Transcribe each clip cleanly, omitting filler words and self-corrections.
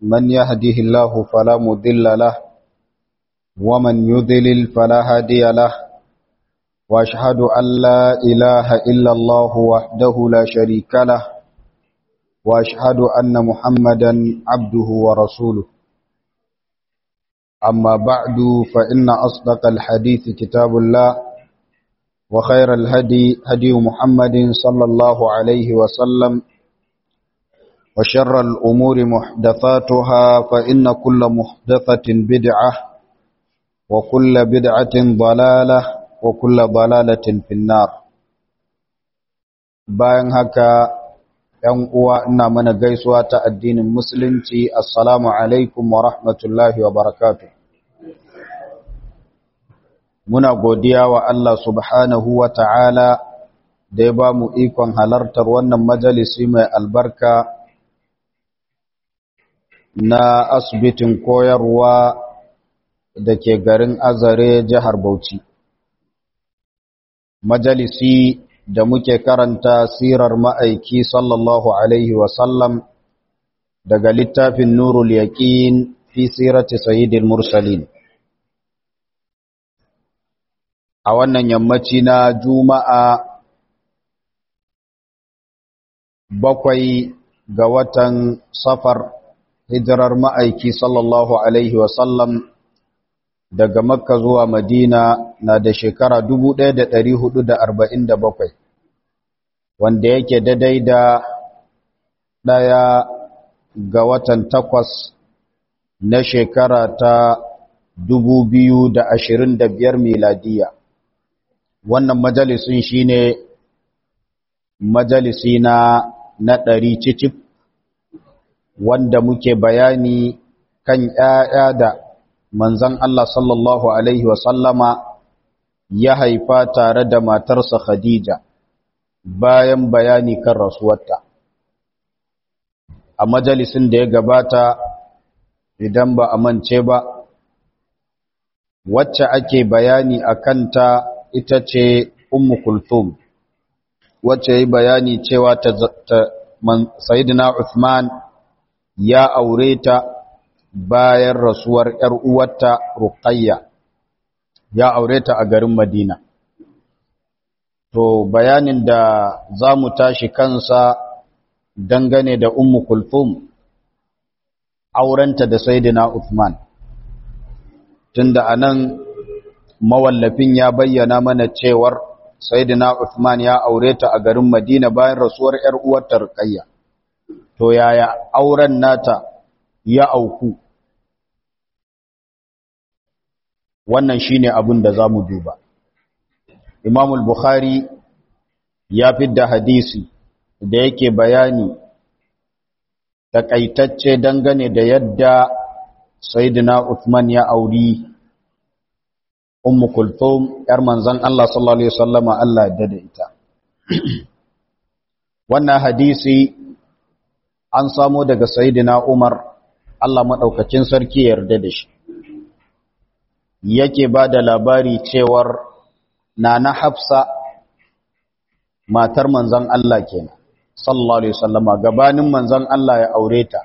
من يهده الله فلا مضل له ومن يضلل فلا هادي له وأشهد أن لا إله إلا الله وحده لا شريك له وأشهد أن محمدا عبده ورسوله أما بعد فإن أصدق الحديث كتاب الله وخير الهدي هدي محمد صلى الله عليه وسلم وشر الأمور محدثاتها فإن كل محدثة بدعة وكل بدعة ضلالة وكل ضلالة في النار. bayan haka ‘yan uwa ina mana gaisuwa ta addinin musulunci assalamu alaikum wa rahmatullahi wa barakatuh. Muna godiya wa Allah subhanahu wa ta'ala da ya ba mu ikon halartar wannan majalisi mai albarka na asibitin koyarwa da ke garin Azare jihar Bauchi. Majalisi da muke karanta sirar ma'aiki sallallahu Alaihi wasallam daga littafin Nurul Yaqin fi sirati Sayyidil Mursalin. A wannan yammaci na Juma'a 7 ga watan Safar, hijirar ma'aiki sallallahu Alaihi wasallam daga Makka zuwa Madina na da shekara 1447, wanda yake daidai da 1 ga watan 8 na shekara ta 2025 miladiya. Wannan majalisun shine majalisi na 100 cicif, wanda muke bayani kan ‘ya'ya da manzan Allah sallallahu Alaihi wasallama ya haifa tare da matarsa Khadija bayan bayani kan rasuwarta. A majalisin da ya gabata, idan ba a mance ba, wacce ake bayani a kanta ita ce Ummu Kulthum, wacce yi bayani cewa Sayyidina Uthman ya aure ta bayan rasuwar ‘yar uwarta Ruqayya, ya aure ta a garin Madina. To, bayanin da za mu tashi kansa dangane da Ummu Kulthum, aurenta da Sayyidina Uthman. Tunda a nan mawallafin ya bayyana mana cewar Sayyidina Uthman ya aure ta a garin Madina bayan rasuwar ‘yar uwarta Ruqayya. To, yaya auren nata ya auku? Wannan shine abin da zamu duba. Imam al-Bukhari ya fidda hadisi da yake bayani takaitacce dangane da yadda Sayyidina Uthman ya auri Ummu Kulthum yar manzon Allah sallallahu alaihi wasallama, Allah ya dade ita. Wannan hadisi an samo daga Sayyidina Umar, Allah madaukakin sarki ya yarda da shi. Yake ba da labari cewar Nana Hafsa matar manzon Allah kenan sallallahu alaihi wasallama, gabanin manzon Allah ya aure ta,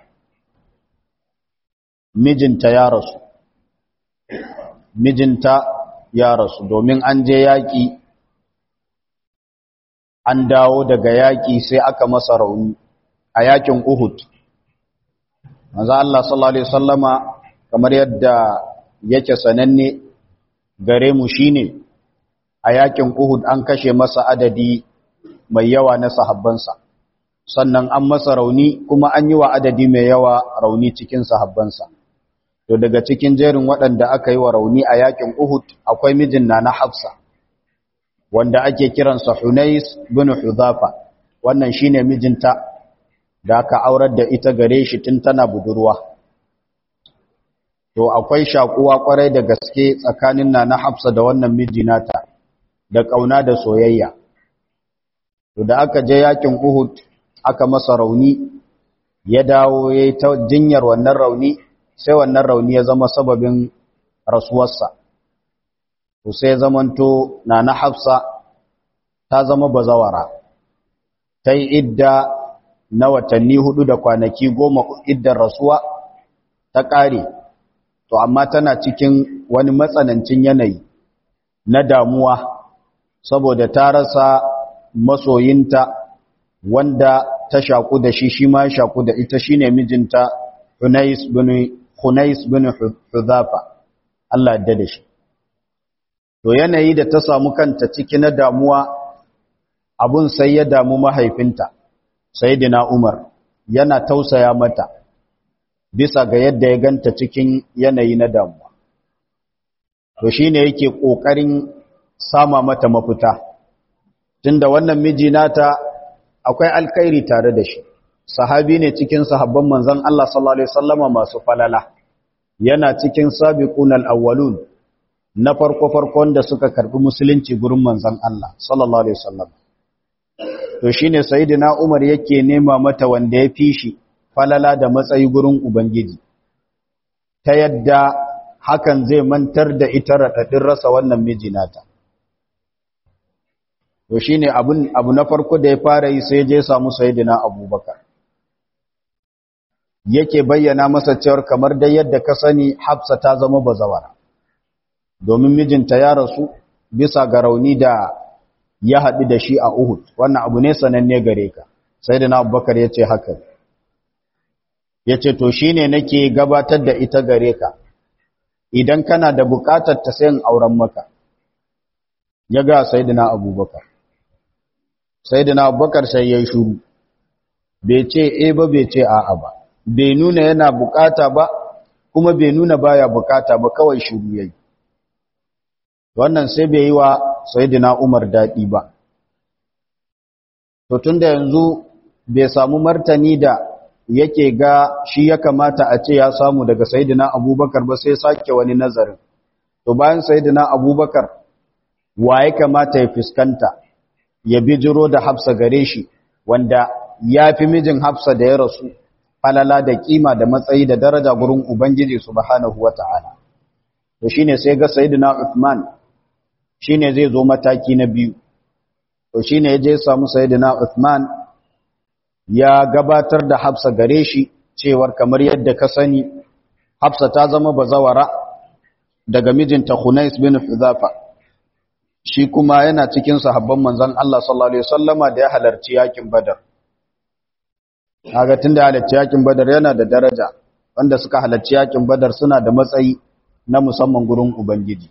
mijinta ya rasu domin an je yaki, an dawo daga yaki sai aka masa rauni a yakin Uhud. Manzon Allah sallallahu alaihi wasallama, kamar yadda yake sananne gare mu, shine a yakin Uhud an kashe masa adadi mai yawa na sahabbansa, sannan an masa rauni kuma an yi wa adadi mai yawa rauni cikin sahabbansa. To daga cikin jerin waɗanda aka yi wa rauni a yakin Uhud akwai mijin Nana Hafsa, wanda ake kiransa Hunais bin Hudhafa. Wannan shine mijinta da aka aurar da ita gare shi tun tana budurwa. To akwai shakuwa kwarai da gaske tsakanin Nana Hafsa da wannan miji nata, da kauna da soyayya. To da aka je yakin Uhud aka masa rauni, ya dawo yayi ta jinyar wannan rauni, sai wannan rauni ya zama sababin rasuwarsa. To sai zamanto Nana Hafsa ta zama bazawara, ta yi idda na watanni 4 da kwanaki 10 iddar rasuwa, ta ƙare, to amma tana cikin wani matsanancin yanayi na damuwa saboda ta rasa masoyinta wanda ta shaku da shi ma shaku da ita shine mijinta Hunais bin Hudhafa, Allah ya da shi. To yanayi da ta samu kanta ciki na damuwa, abun sai ya damu mahaifinta Sayyidina Umar, yana tausaya mata bisa ga yadda ya ganta cikin yanayi na damuwa. To shine yake kokarin sama mata mafita, tunda wannan miji nata akwai alkhairi tare da shi, sahabi ne cikin sahabban manzon Allah sallallahu alaihi wasallama masu falala, yana cikin sabiqunal awwalun, na farko-farkon da suka karbi musulunci gurin manzon Allah sallallahu alaihi wasallam. To shine Sayyidina Umar yake nema mata wanda ya fi shi falala da matsayi gurin Ubangiji, ta yadda hakan zai mantar da ita raɗaɗin rasa wannan miji nata. To shine abu na farko da ya fara yi, sai je samu Sayyidina Abubakar, yake bayyana masa cewar kamar dai yadda ka sani Hafsa ta zama bazawara, domin mijinta ya rasu bisa ga rauni da ya haɗu da shi a Uhud. Wannan abu ne sananne gare ka. Sayyidina Abubakar ya ce haka, ya ce to shi ne nake gabatar da ita gare ka, idan kana da buƙatar ta sayin auren maka. Ya ga Sayyidina Abubakar. Sayyidina Abubakar sai ya yi shuru, bai ce e ba bai ce a'a ba, bai nuna yana buƙata ba kuma bai nuna baya buƙata ba, kawai shuru yayi. Wannan sai bai yi wa Sayyidina Umar daɗi ba. To tunda yanzu bai samu martani da yake ga shi ya kamata a ce ya samu daga Sayyidina Abubakar ba, sai sake wani nazarin. To bayan Sayyidina Abubakar, wa ya kamata ya fuskanta ya bijiro da Hafsa gare shi, wanda ya fi mijin Hafsa da ya rasu falala da kima da matsayi da daraja gurin Ubangiji subhanahu wata'ala. To shine sai ga Sayyidina Uthman shine zai zo mataki na biyu. To shine ya je samu Sayyidina Uthman, ya gabatar da Hafsa gare shi cewar kamar yadda ka sani Hafsa ta zama bazawara daga mijinta Hunais bin Hudhafa, shi kuma yana cikin sahabban manzon Allah sallallahu alaihi wasallama da ya halarci yakin Badar. Kaga tunda halarci yakin Badar yana da daraja, wanda suka halarci yakin Badar suna da matsayi na musamman gurin Ubangiji.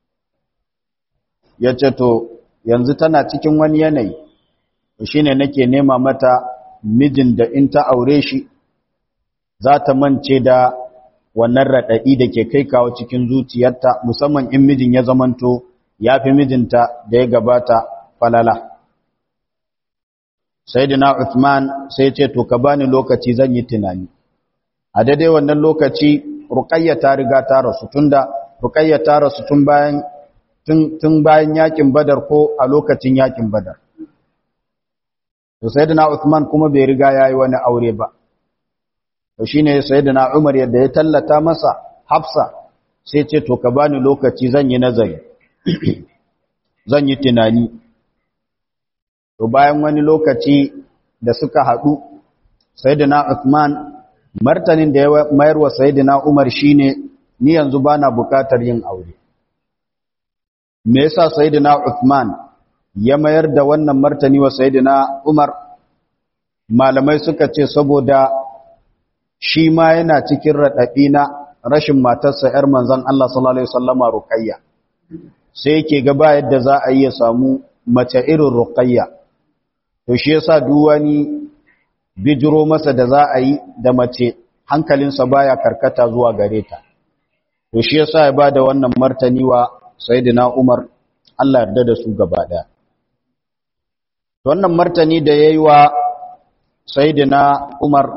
Yace to yanzu tana cikin wani yanayi, shine nake nema mata mijin da in ta aure shi za ta mance da wannan raɗaɗi da ke kai kawo cikin zuciyarta, musamman in mijin ya zamanto ya fi mijinta da ya gabata falala. Sayyidina Uthman sai ce to ka bani lokaci zan yi tunani. A daidai wannan lokaci Ruqayya ta riga ta rasu, tunda Ruqayya ta rasu tun bayan yakin Badar ko a lokacin yakin Badar. To Sayyidina Uthman kuma bai riga yayi wani aure ba. To shine Sayyidina Umar yadda ya tallata masa Hafsa, sai ce to ka bani lokaci zan yi nazari. Zan yi tunani. To bayan wani lokaci da suka haɗu, Sayyidina Uthman martanin da ya mayar wa Sayyidina Umar shine, ni yanzu bana bukatar yin aure. Me yasa Sayyidina Uthman ya mayar da wannan martani wa Sayyidina Umar? Malamai suka ce saboda shi ma yana cikin raɗaɗi na rashin matarsa ‘yar manzon Allah sallallahu Alaihi wasallama Ruqayya. Sai yake gaba yadda za a iya samu mace irin Ruqayya. To shi yasa duk wani bijiro masa da za a yi da mace hankalinsa baya karkata zuwa gare ta. To shi yasa ya bada wannan martani wa Sayyidina Umar, Allah yarda da su gaba ɗaya. Wannan martani da yayi wa Sayyidina Umar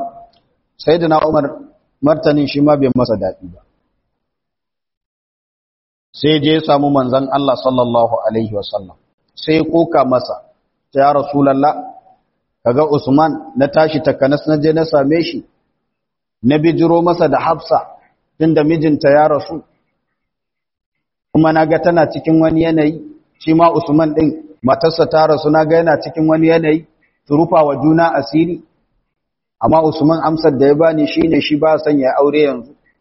martanin shi ma bai masa daɗi ba. Sai je samu manzon Allah sallallahu alaihi wasallam, sai koka masa, ya Rasulullah, kaga Usman na tashi takanas na je na same shi, na bijiro masa da Hafsa tunda mijinta ya rasu, kuma naga tana cikin wani yanayi, shi ma Usman din matarsa ta rasu, naga yana cikin wani yanayi, su rufa wa juna asiri. Amma Usman amsar da ya bani shine shi ba son ya aure yanzu,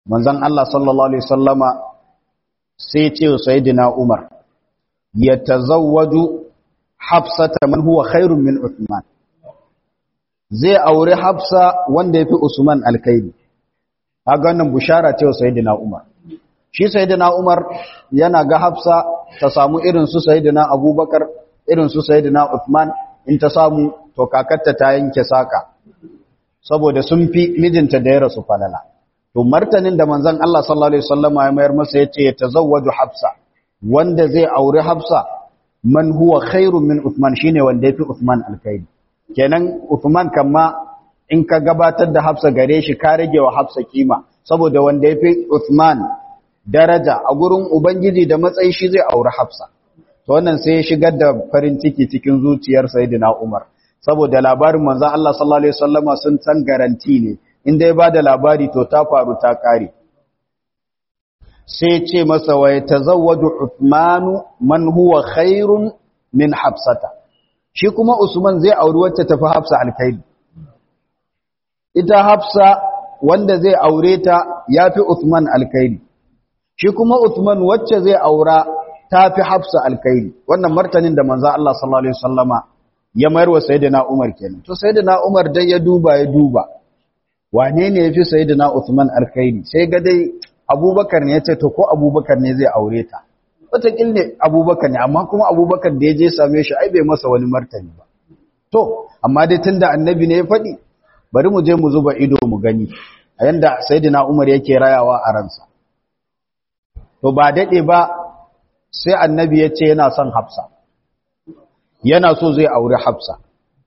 manzon Allah sallallahu alaihi wasallama sai ce sayyidina Umar yatazawwaju Hafsata man huwa khairun min Uthman, zai aure Hafsa wanda yafi Usman alkhairi. Kaga wannan bushara ce wa sayyidina Umar. Shi sayyidina Umar yana ga Hafsa ta samu irin su sayyidina Abubakar, irin su sayyidina Uthman, in ta samu to kakarta ta yanke saka saboda sun fi mijinta da ya rasu falala. To martanin da manzon Allah sallallahu alaihi wasallama ya mayar masa yace ya tazawwaju Hafsa, wanda zai aure Hafsa man huwa khairun min Uthman, shine wanda yafi Uthman alkhairi. Kenan Uthman kamma in ka gabatar da Hafsa gare shi ka rage wa Hafsa kima, saboda wanda yafi Uthman daraja a gurin ubangiji da matsayi shi zai aure Hafsa. To wannan sai ya shigar da farin ciki cikin zuciyar sayyidina Umar, saboda labarin manzon Allah sallallahu alaihi wasallama sun san garanti ne, inda ya bada labari to ta faru ta kare. Sai ce masa wa yatazawwaju Uthmanu man huwa khairun min Hafsata, shi kuma Usman zai auri wacce tafi Hafsa alkhairi. Ita Hafsa wanda zai aure ta yafi Uthman alkhairi, shi kuma Uthman wacce zai aura tafi Hafsa alkhairi. Wannan martanin da manzo Allah sallallahu alaihi wasallama ya mayar wa sayyidina Umar kenan. To sayyidina Umar dai ya duba wane ne yafi sayyidina Uthman alkhairi, sai ga dai Abubakar ne yace to ko Abubakar ne zai aure ta. Wataƙil ne Abubakar ne, amma kuma Abubakar da ya je same shi ai bai masa wani martani ba. To amma dai tunda annabi ne ya faɗi, bari mu je mu zuba ido mu gani a yanda sayyidina Umar yake rayawa a ransa. To ba dade ba sai annabi ya ce yana son Hafsa, yana so zai aure Hafsa.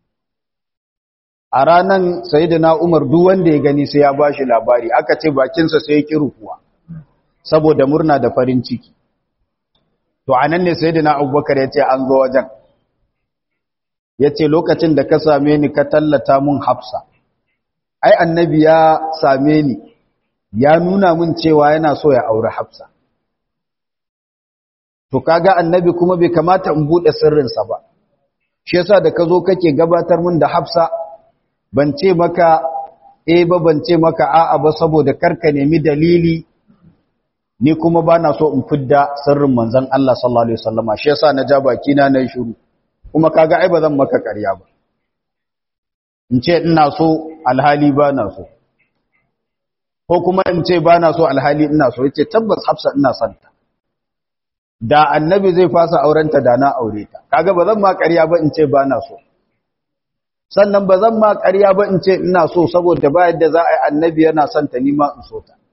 A ranan sayyidina Umar duk wanda ya gani sai ya bashi labari, aka ce bakinsa sai ya kiruwa saboda murna da farin ciki. To anan ne sayyidina Abubakar ya ce an zo wajen, ya ce lokacin da ka same ni ka tallata mun Hafsa, ai annabi ya same ni ya nuna mun cewa yana so ya aure Hafsa. To kaga annabi kuma bai kamata in bude sirrinsa ba, shi yasa da ka zo kake gabatar mun da Hafsa, ban ce maka ba ban ce maka a'a ba, saboda karka nemi dalili, ni kuma bana so in fidda sirrin manzon Allah sallallahu alaihi wasallama, shi yasa na ja baki na nayi shiru. Kuma kaga ai ba zan maka ƙarya ba, in ce ina so alhali bana so, ko kuma in ce bana so alhali ina so. Yace tabbas Hafsa ina son ta, da annabi zai fasa aurenta da na aure ta. Kaga ba zan ma ƙarya ba in ce bana so, sannan ba zan ma ƙarya ba in ce ina so, saboda ba yadda za a yi annabi yana son ta, ni ma in so ta.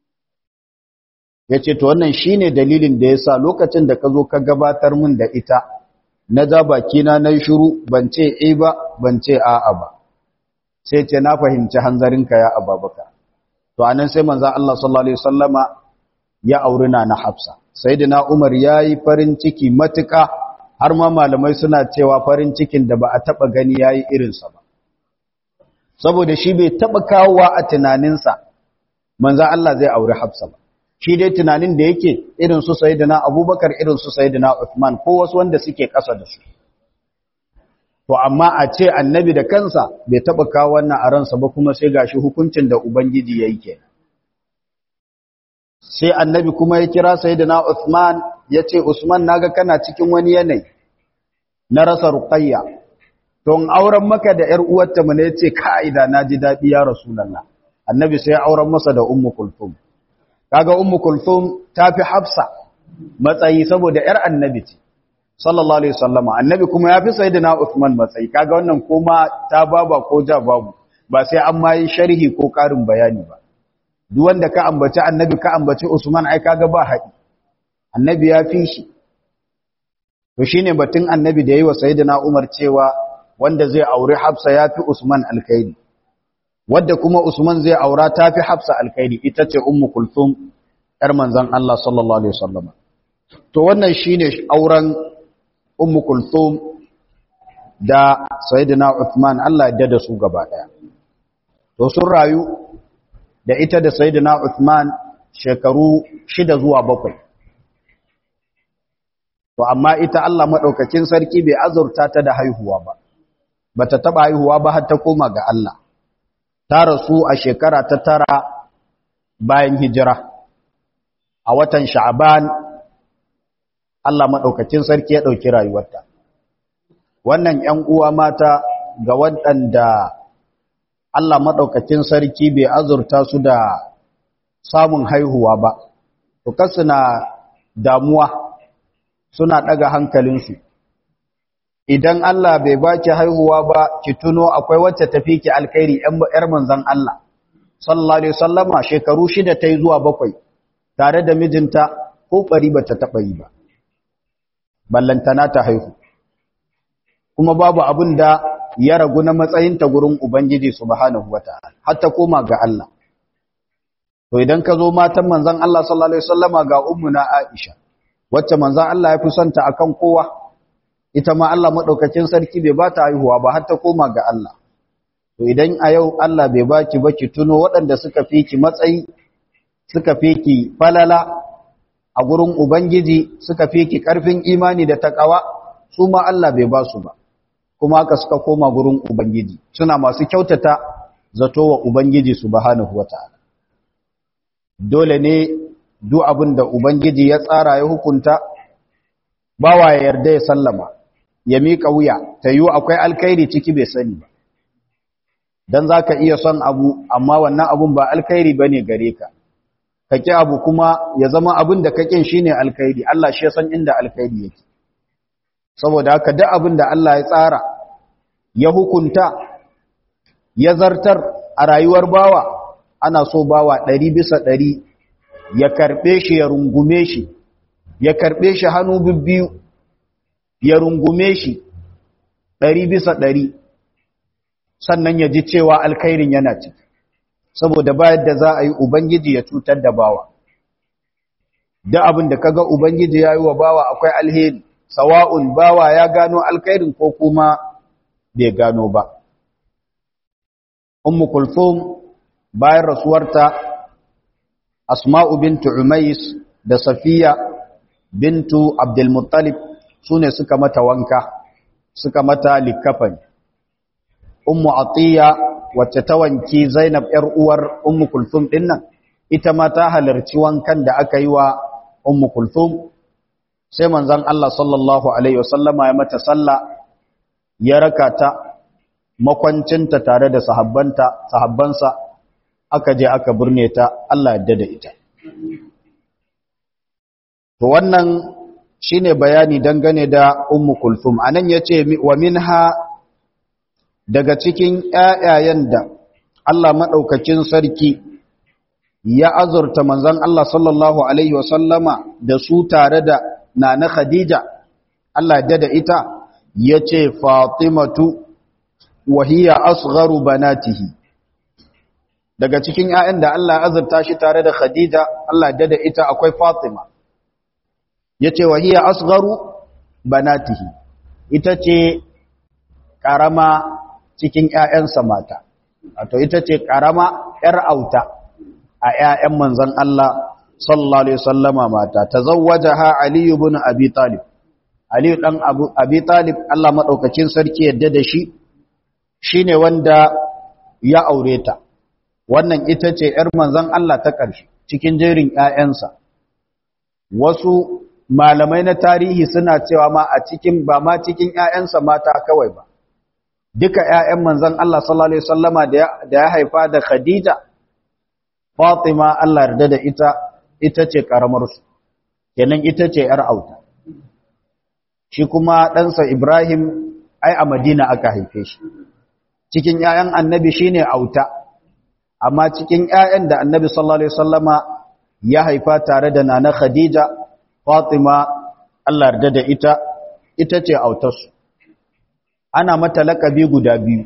Yace to wannan shine dalilin da yasa lokacin da ka zo ka gabatar min da ita, na ja baki na nayi shiru, ban ce ba ban ce a'a ba. Sai ce na fahimci hanzarinka ya Abubakar. To anan sai manzo Allah sallallahu alaihi wasallama ya auri na Hafsa. Sayyidina Umar yayi farin ciki matuƙa, har ma malamai suna cewa farin cikin da ba a taba gani yayi irin sa ba, saboda shi bai taba kawowa a tunaninsa manzo Allah zai auri Hafsa ba. Shi dai tunanin da yake irin su sayyidina Abubakar, irin su sayyidina Uthman, ko wasu wanda suke ƙasa da su. To amma a ce annabi da kansa bai taba kawo wannan a ransa ba, kuma sai gashi hukuncin da ubangiji yayi kenan. Sai annabi kuma ya kira sayyidina Uthman, yace Usman, naga kana cikin wani yanayi na rasa Ruqayya, to in auren maka da ƴar uwarta mu ne. Yace kaida naji dadi ya Rasulullah. Annabi sai ya auren masa da Ummu Kulthum. Kaga Ummu Kulthum tafi Hafsa matsayi saboda ƴar annabi ce sallallahu alaihi wasallama. Annabi kuma yafi sayyidina Uthman matsayi. Kaga wannan kuma ta baba ko ja babu, ba sai an mai sharhi ko karin bayani ba. Duk wanda ka ambaci annabi ka ambaci Usman, ai kaga ba haɗi, annabi ya fi shi. To shine batun annabi da yayi wa sayyidina Umar cewa wanda zai aure Hafsa yafi Usman alkhairi, wadda kuma Usman zai aura tafi Hafsa alkhairi, ita ce Ummu Kulthum ƴar manzon Allah sallallahu alaihi wasallam. To wannan shine auren Ummu Kulthum da sayyidina Uthman, Allah ya dada su gaba daya. To sun rayu da ita da sayyidina Uthman shekaru 6 zuwa 7. To amma ita Allah madaukakin sarki bai azurta ta da haihuwa ba, bata taba haihuwa ba har ta koma ga Allah. Ta rasu a shekara ta 9 bayan hijira a watan Sha'ban Allah madaukakin sarki ya dauki rayuwarta. Wannan ƴan uwa mata ga waɗanda Allah madaukakin sarki bai azurta su da samun haihuwa ba, to kasu na damuwa suna daga hankalinsu. Idan Allah bai baki haihuwa ba, ki tuno akwai wacce tafi ki alkhairi ƴar manzon Allah sallallahu alaihi wasallama shekaru 6 tai zuwa 7 tare da mijinta ko bari bata taba yi ba. Ballantana ta haihu. Kuma babu abin da ya ragu na matsayinta gurin Ubangiji subhanahu wataala har ta koma ga Allah. To idan ka zo matan manzon Allah sallallahu alaihi wasallama ga ummuna Aisha wacce manzon Allah ya fi son ta akan kowa, ita ma Allah madaukakin sarki bai ba ta haihuwa ba har ta koma ga Allah. To idan a yau Allah bai baki ba, ki tuno waɗanda suka fi ki matsayi, suka fi ki falala a gurin Ubangiji, suka fi ki ƙarfin imani da takawa, su ma Allah bai ba su ba, kuma haka suka koma gurin Ubangiji suna masu kyautata zato wa Ubangiji subhanahu wataala. Dole ne duk abin da Ubangiji ya tsara ya hukunta, bawa ya yarda ya sallama, ya miƙa wuya, ta yiwu akwai alkhairi ciki bai sani ba. Dan za ka iya son abu, amma wannan abun ba alkhairi ba ne gare ka. Ka ƙi abu kuma ya zama abin da ka ƙin shi ne alkhairi, Allah shi ya san inda alkhairi yake. Saboda haka duk abin da Allah ya tsara, ya hukunta, ya zartar a rayuwar bawa, ana so bawa 100% ya karɓe shi, ya rungume shi, ya karɓe shi hannu bibbiyu, ya rungume shi 100%, sannan ya ji cewa alkhairin yana ciki. Saboda bayan da za a yi Ubangiji ya cutar da bawa. Duk abin da kaga Ubangiji ya yi wa bawa akwai alheri, sawa'un bawa ya gano alkhairin ko kuma bai gano ba. Ummu Kulthum bayan rasuwarta, Asma'u bintu Umais da Safiya bintu Abdul Muttalib sune suka mata wanka, suka mata likafani. Ummu Atiya wacce ta wanki Zainab ‘yar uwar Ummu Kulthum ɗin nan, ita ma ta halarci wankan da aka yi wa Ummu Kulthum, sai manzon Allah sallallahu Alaihi wasallama ya mata sallah, ya raka ta makwancinta tare da sahabbansa, aka je aka birne ta, Allah yadda da ita. To wannan shine bayani dangane da Ummu Kulthum. Anan yace wa minha, daga cikin ƴaƴayen da Allah madaukakin sarki ya azurta manzon Allah sallallahu alaihi wasallama da su tare da nana Khadija, Allah ya da ita, yace Fatimatu wa hiya asgharu banatihi. Daga cikin ƴaƴan da Allah ya azurta shi tare da Khadija, Allah ya da ita, akwai Fatima. Yace wa hiya asgharu banatihi, ita ce karama cikin ƴaƴansa mata, wato ita ce karama ƴar auta a ƴaƴan manzon Allah sallallahu alaihi wasallama mata. Tazawwajaha Ali ibn Abi Talib. Ali dan Abi Talib, Allah madaukakin sarki yadda da shi, shine wanda ya aure ta. Wannan ita ce ƴar manzon Allah ta ƙarshe cikin jerin ƴaƴansa. Wasu malamai na tarihi suna cewa ma a cikin, ba ma cikin ƴaƴansa mata kawai ba, duka ƴaƴan manzon Allah sallallahu alaihi wasallama da ya haifa da Khadija, Fatima Allah yarda da ita ce karamar su, kenan ita ce ƴar auta. Shi kuma ɗansa Ibrahim ai a Madina aka haife shi. Cikin ƴaƴan Annabi shine auta, amma cikin ƴaƴan da Annabi sallallahu alaihi wasallama ya haifa tare da nana Khadija, Fatima Allah yarda da ita ce autarsu. Ana mata laƙabi guda biyu.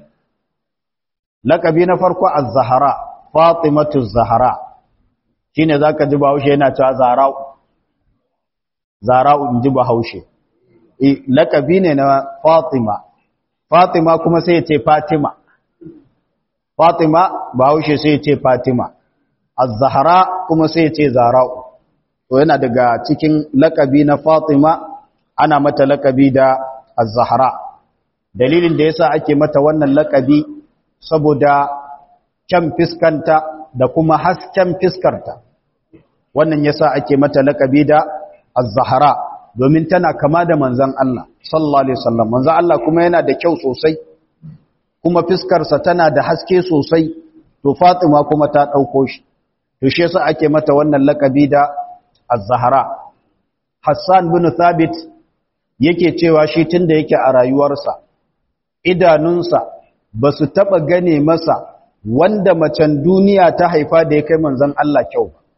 Laƙabi na farko Az-Zahra, Fatimatu Az-Zahra. Shine zaka ji Bahaushe yana cewa Zahra'u. Zahra'u inji Bahaushe. Laƙabi ne na Fatima. Fatima kuma sai ya ce Fatima. Fatima Bahaushe sai ya ce Fatima. Az-Zahra kuma sai ya ce Zahra'u. To yana daga cikin laƙabi na Fatima, ana mata laƙabi da Az-Zahra. Dalilin da yasa ake mata wannan laƙabi saboda kyan fiskanta da kuma hasken fiskarta. Wannan yasa ake mata lakabi da az-zahra domin tana kama da manzon Allah sallallahu alaihi wasallam. Manzon Allah kuma yana da kyau sosai kuma fiskarsa tana da haske sosai, to Fatima kuma ta dauko shi, to shi yasa ake mata wannan lakabi da az-zahra. Hassan bin Thabit yake cewa shi tunda yake a rayuwarsa idanunsa ba su taba gane masa wanda macen duniya ta haifa da ya kai manzon Allah kyau ba.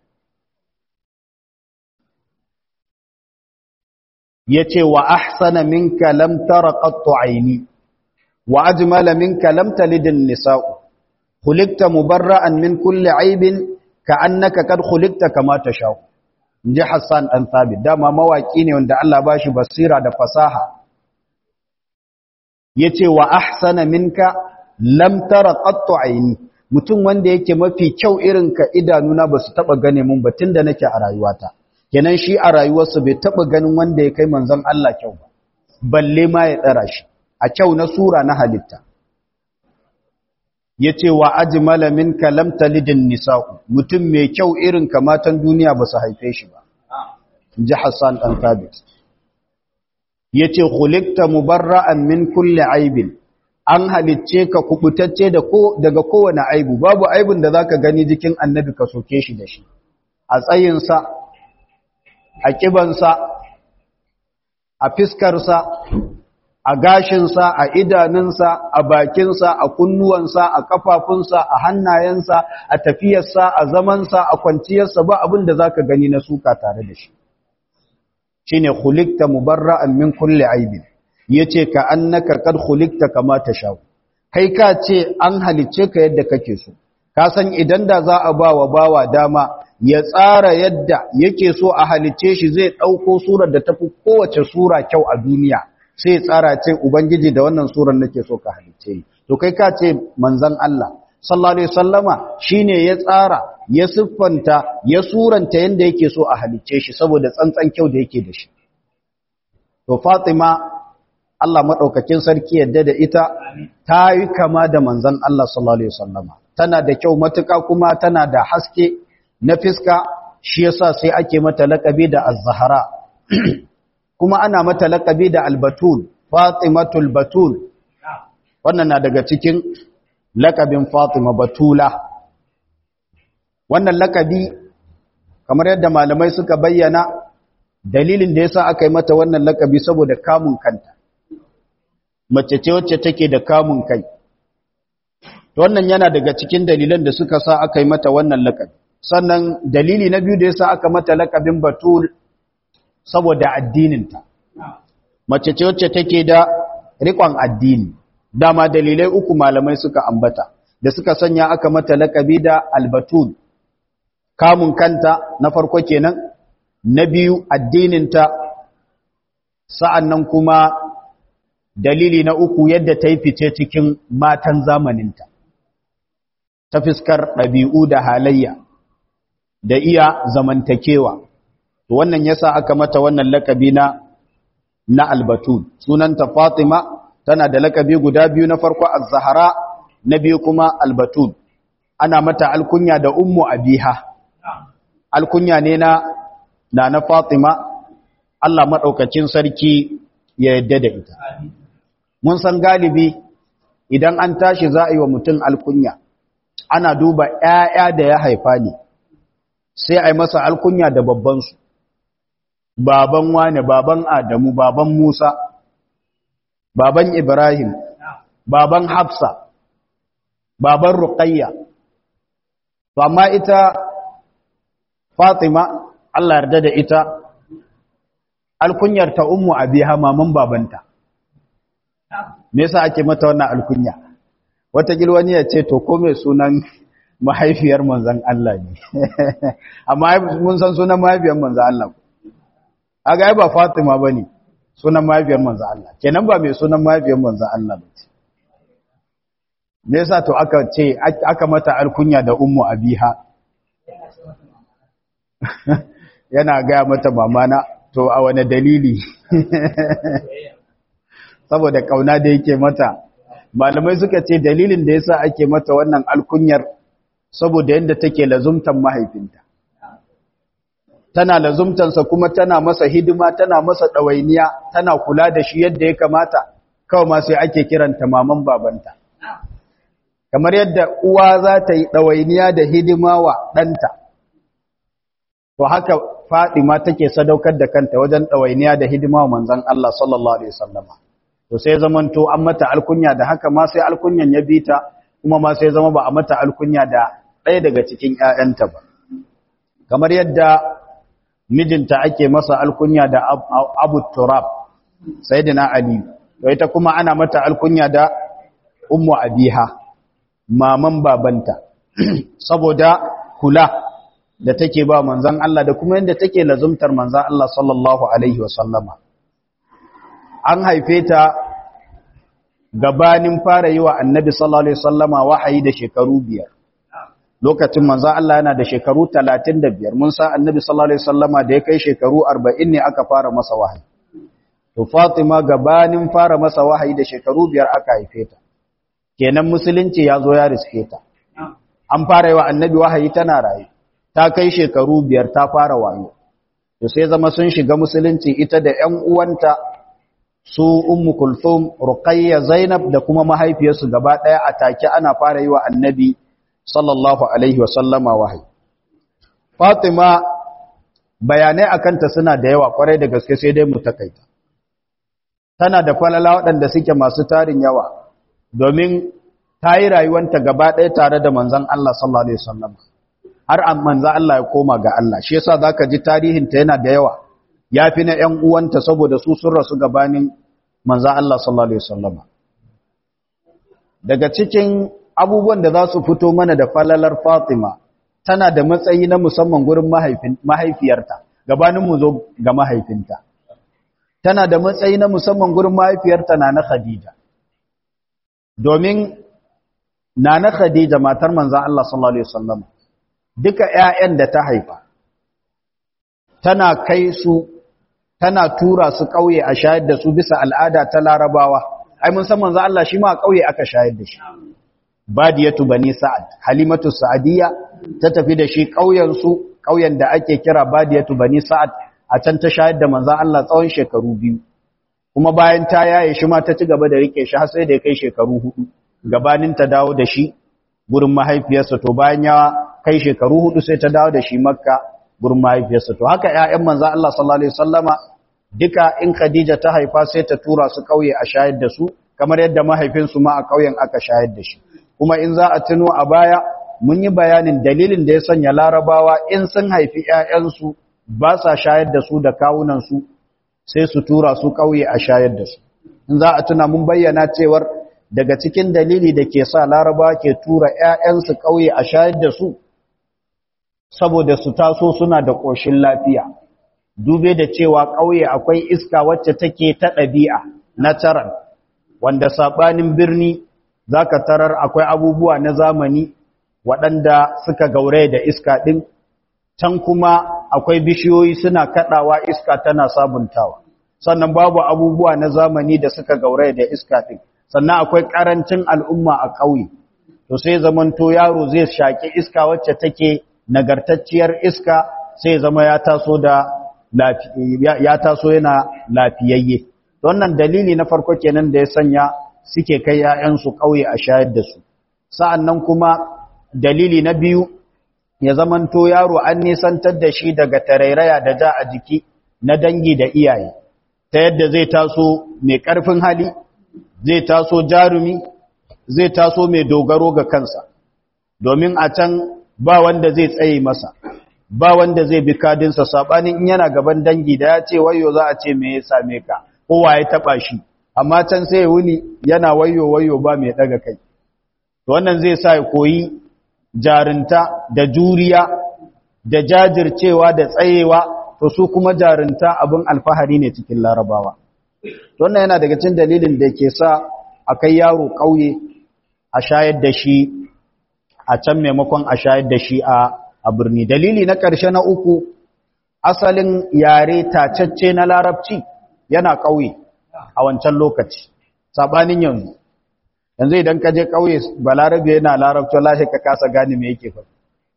yace wa ahsana minka lam tara qattu aini wa ajmala minka lam talidin nisa'u khuliqta mubarra'an min kulli aibin ka'annaka kad khuliqta kama tashau. Inji Hassan dan Thabit, dama mawaki ne wanda Allah bashi basira da fasaha. Yace wa ahsana minka lam tara qattu aini, mutum wanda yake mafi kyau irin ka idanuna basu taba gane mun ba tunda nake a rayuwata. Kenan shi a rayuwarsa bai taba ganin wanda ya kai manzon Allah kyau ba, balle ma ya tsara shi a kyau na sura na halitta. Yace wa ajmala minka lam talidin nisa'u, mutum mai kyau irin ka matan duniya ba su haife shi ba. Inji Hassan dan Thabit. Yace khuliqta mubarra'an min kulli aibin, an halicce ka kubutacce daga kowane aibu, babu aibun da zaka gani jikin annabi ka soke shi da shi. A tsayinsa, a kibansa, a fiskarsa, a gashinsa, a idanunsa, a bakinsa, a kunnuwansa, a kafafunsa, a hannayensa, a tafiyarsa, a zamansa, a kwanciyarsa, ba abin da zaka gani na suka tare da shi. Shine khuliqta mubarra'an min kulli aibin, yace ka annaka kad khuliqta kama tasha. Kai ka ce an halicce ka yadda kake so. Ka san idan da za a bawa dama ya tsara yadda yake so a halicce shi, zai dauko surar da tafi kowace sura kyau a duniya. Sai ya tsara ce ubangiji da wannan surar nake so ka halicce ni. To kai ka ce manzon Allah sallallahu alaihi wasallama shine ya tsara, ya siffanta, ya suranta yanda yake so a halicce shi saboda tsantsan kyau da yake da shi. To Fatima, Allah madaukakin sarki yadda da ita, ta yi kama da manzon Allah sallallahu alaihi wasallama. Tana da kyau matuƙa kuma tana da haske na fiska, shi yasa sai ake mata laƙabi da az-zahra. Kuma ana mata laƙabi da al-batul, Fatimatul Batul. Wannan na daga cikin laƙabin Fatima, Batula. Wannan laƙabi kamar yadda malamai suka bayyana, dalilin da yasa aka yi mata wannan laƙabi saboda kamun kanta. Mace ce wacce take da kamun kai. Wannan yana daga cikin dalilan da suka sa aka yi mata wannan laƙabi. Sannan dalili na biyu da yasa aka mata laƙabin Batul saboda addininta. Mace ce wacce take da riƙon addini. Dama dalilai uku malamai suka ambata da suka sanya aka mata laƙabi da Al-Batul. Kamun kanta na farko kenan, na biyu addininta, sa'annan kuma dalili na uku yadda ta yi fice cikin matan zamaninta. Ta fiskar ɗabi'u da halayya da iya zamantakewa. To wannan yasa aka mata wannan lakabi na Al-Batul. Sunanta Fatima, tana da lakabi guda biyu, na farko Az-Zahra, na biyu kuma Al-Batul. Ana mata alkunya da Ummu Abiha. Alkunya ne na Fatima, Allah madaukakin sarki ya yadda da ita. Mun san galibi idan an tashi za a yi wa mutum alkunya, ana duba ‘ya'ya da ya haifa ne, sai a yi masa alkunya da babbansu, baban wane, baban Adamu, baban Musa, baban Ibrahim, baban Hafsa, baban Ruqayya. To amma ita Fatima, Allah yarda da ita, alkunyar ta Ummu Abiha, maman babanta. Me yasa ake mata wannan alkunya? Wataƙil wani ya ce to ko mai sunan mahaifiyar manzon Allah ne. Amma mun san sunan mahaifiyar manzon Allah. Aga ai ba Fatima bane sunan mahaifiyar manzon Allah. Kenan ba mai sunan mahaifiyar manzon Allah ba. Me yasa to aka mata alkunya da Ummu Abiha? Yana ga mata mamana, to a wane dalili? Saboda kauna da yake mata. Malamai suka ce dalilin da yasa ake mata wannan alkunyar saboda yadda take lazumtan mahaifinta. Tana lazumtansa kuma tana masa hidima, tana masa ɗawainiya, tana kula da shi yadda ya kamata, kawai ma sai ake kiranta maman babanta. Kamar yadda uwa za ta yi ɗawainiya da hidima wa ɗanta, to haka Fatima take sadaukar da kanta wajen ɗawainiya da hidima wa manzon Allah sallallahu alaihi wasallama. To sai zamanto an mata alkunya da haka ma sai alkunyan ya bita, kuma ma sai zama ba a mata alkunya da ɗaya daga cikin ƴaƴanta ba. Kamar yadda mijinta ake masa alkunya da Abu Turab, Sayyidina Ali, to ita kuma ana mata alkunya da Ummu Abiha, maman babanta, saboda kula da take ba manzon Allah da kuma yadda take lazumtar manzon Allah sallallahu alaihi wasallama. An haife ta gabanin fara yi wa Annabi sallallahu alaihi wasallama wahayi da shekaru 5. Lokacin manzon Allah yana da shekaru 35, mun san Annabi sallallahu alaihi wasallama da ya kai shekaru 40 ne aka fara masa wahayi. To Fatima gabanin fara masa wahayi da shekaru 5 aka haife ta. Kenan musulunci ya zo ya riske ta. An fara yi wa Annabi wahayi tana raye. Ta kai shekaru 5 ta fara wayo. To sai zama sun shiga musulunci ita da ƴan uwanta su Ummu Kulthum, Ruqayya, Zainab da kuma mahaifiyarsu gaba ɗaya a take ana fara yi wa Annabi sallallahu alaihi wasallama wahayi. Fatima bayanai akan ta suna da yawa kwarai da gaske sai dai mu takaita. Tana da falala waɗanda suke masu tarin yawa domin ta yi rayuwanta gaba ɗaya tare da manzon Allah sallallahu alaihi wasallam har manzon Allah ya koma ga Allah. Shi yasa zaka ji tarihinta yana da yawa. Yafi na ƴan uwanta saboda su sun rasu gabanin manzon Allah sallallahu alaihi wasallam. Daga cikin abubuwan da za su fito mana da falalar Fatima, tana da matsayi na musamman gurin mahaifiyarta gabanin mu zo ga mahaifinta. Tana da matsayi na musamman gurin mahaifiyarta na Khadija. Domin Nana Khadija matar manzon Allah sallallahu alaihi wasallam duka ƴaƴan da ta haifa tana kai su, tana tura su ƙauye a shayar da su bisa al'ada ta Larabawa. Ai mun san manzon Allah shi ma a ƙauye aka shayar da shi. Badiyatu Bani Sa'ad, Halimatu Sa'adiyya ta tafi da shi ƙauyen su, ƙauyen da ake kira Badiyatu Bani Sa'ad, a can ta shayar da manzon Allah tsawon shekaru 2. Kuma bayan ta yaye shi ma ta ci gaba da rike shi har sai da ya kai shekaru 4 gabanin ta dawo da shi gurin mahaifiyarsa. To bayan ya kai shekaru 4 sai ta dawo da shi Makka gurin mahaifiyarsa. To haka ƴaƴan manzon Allah sallallahu alaihi wasallama duka in Khadija ta haifa sai ta tura su ƙauye a shayar da su, kamar yadda mahaifinsu ma a ƙauyen aka shayar da shi. Kuma in za a tuno a baya mun yi bayanin dalilin da ya sanya Larabawa in sun haifi ƴaƴansu ba sa shayar da su da kawunansu sai su tura su ƙauye a shayar da su. In za a tuna mun bayyana cewar daga cikin dalili da ke sa Larabawa ke tura ƴaƴansu ƙauye a shayar da su saboda su taso suna da ƙoshin lafiya. Dube da cewa ƙauye akwai iska wacce take ta ɗabi'a natural, wanda saɓanin birni zaka tarar akwai abubuwa na zamani waɗanda suka gauraye da iska ɗin, can kuma akwai bishiyoyi suna kaɗawa iska tana sabuntawa. Sannan babu abubuwa na zamani da suka gauraye da iska ɗin, sannan akwai ƙarancin al'umma a ƙauye. To sai zamanto yaro zai shaƙi iska wacce take nagartacciyar iska, sai zama ya taso yana lafiyayye. Wannan dalili na farko kenan da ya sanya suke kai ‘ya'yansu ƙauye a shayar da su. Sa'an nan kuma dalili na biyu, ya zamanto yaro an nisantar da shi daga tarairaya da ja a jiki na dangi da iyaye, ta yadda zai taso mai ƙarfin hali, zai taso jarumi, zai taso mai dogaro ga kansa, domin a can ba wanda zai tsaye masa, ba wanda zai bi kadinsa, saɓanin in yana gaban dangi da ya ce wayo za a ce me ya same ka, kowa ya taɓa shi. Amma can sai wuni yana wayo ba mai daga kai. Wannan zai sa ya koyi jarinta da juriya da jajircewa da tsayewa, to su kuma jarinta abin alfahari ne cikin Larabawa. Wannan yana daga cikin dalilin da ke sa a kai yaro ƙauye a shayar da shi a can maimakon a shayar da shi a birni. Dalili na ƙarshe na uku, asalin yare tacacce na Larabci yana ƙauye a wancan lokaci, saɓanin yanzu. yanzu idan ka je kauye balarabe yana larabci wallahi ka kasa gane me yake faɗi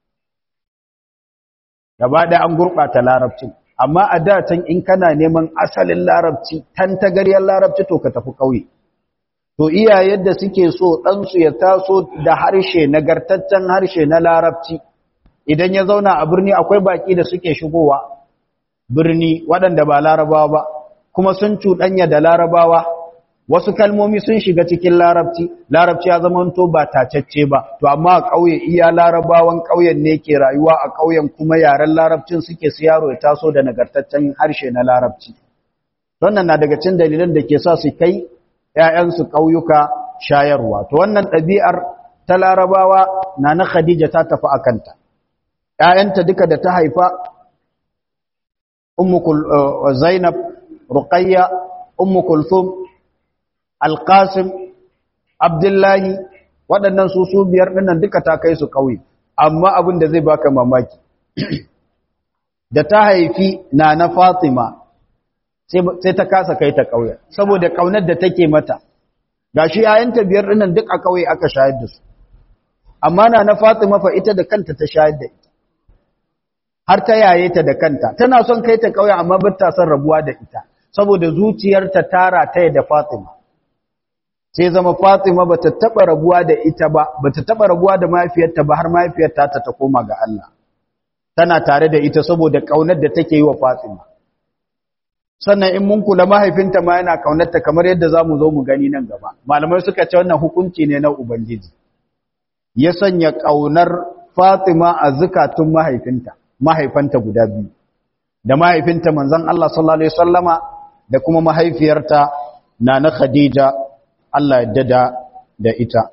gaba ɗaya an gurɓata larabcin amma a da can in kana neman asalin larabci tantagaryar larabci to ka tafi kauye to iyayen da suke so ɗansu ya taso da harshe nagartaccen harshe na larabci idan ya zauna a birni akwai baki da suke shigowa birni waɗanda ba larabawa ba kuma sun cuɗanya da larabawa wasu kalmomi sun shiga cikin larabci ya zama to ba tacacce ba to amma a ƙauye iya larabawan ƙauyen ne ke rayuwa a ƙauyen kuma yaren larabcin suke su yaro ya taso da nagartaccen harshe na larabci wannan na daga cikin dalilan da ke sa su kai ƴaƴansu ƙauyuka shayarwa to wannan ɗabi'ar ta larabawa na Khadija ta tafi akanta ƴaƴanta duka da ta haifa Zainab Ruqayya Kulthum Alƙasim, Abdullahi, waɗannan su biyar ɗinnan duka ta kai su ƙauye, amma abin da zai baka mamaki. Da ta haifi na Fatima, sai ta kasa kai ta ƙauye, saboda ƙaunar da take mata. Ga shi ‘ya'yanta biyar ɗinnan duk a ƙauye aka shayar da su, amma na Fatima fa ita da kanta ta shayar da ita, har ta yaye ta da kanta. Tana son kai ta ƙauye amma ba ta son rabuwa da ita, saboda zuciyarta tara ta da Fatima. Sai zama Fatima bata taba rabuwa da ita ba bata taba rabuwa da mahaifiyarta ba har mahaifiyarta ta koma ga Allah tana tare da ita saboda kaunar da take yi wa Fatima sannan in mun kula mahaifinta ma yana kaunarta kamar yadda zamu zo mu gani nan gaba malamai suka ce wannan hukunci ne na ubangiji ya sanya kaunar Fatima a zakatun mahaifanta guda biyu da mahaifinta manzon Allah sallallahu alaihi wasallama da kuma mahaifiyarta nana Khadija Allah yadda da ita.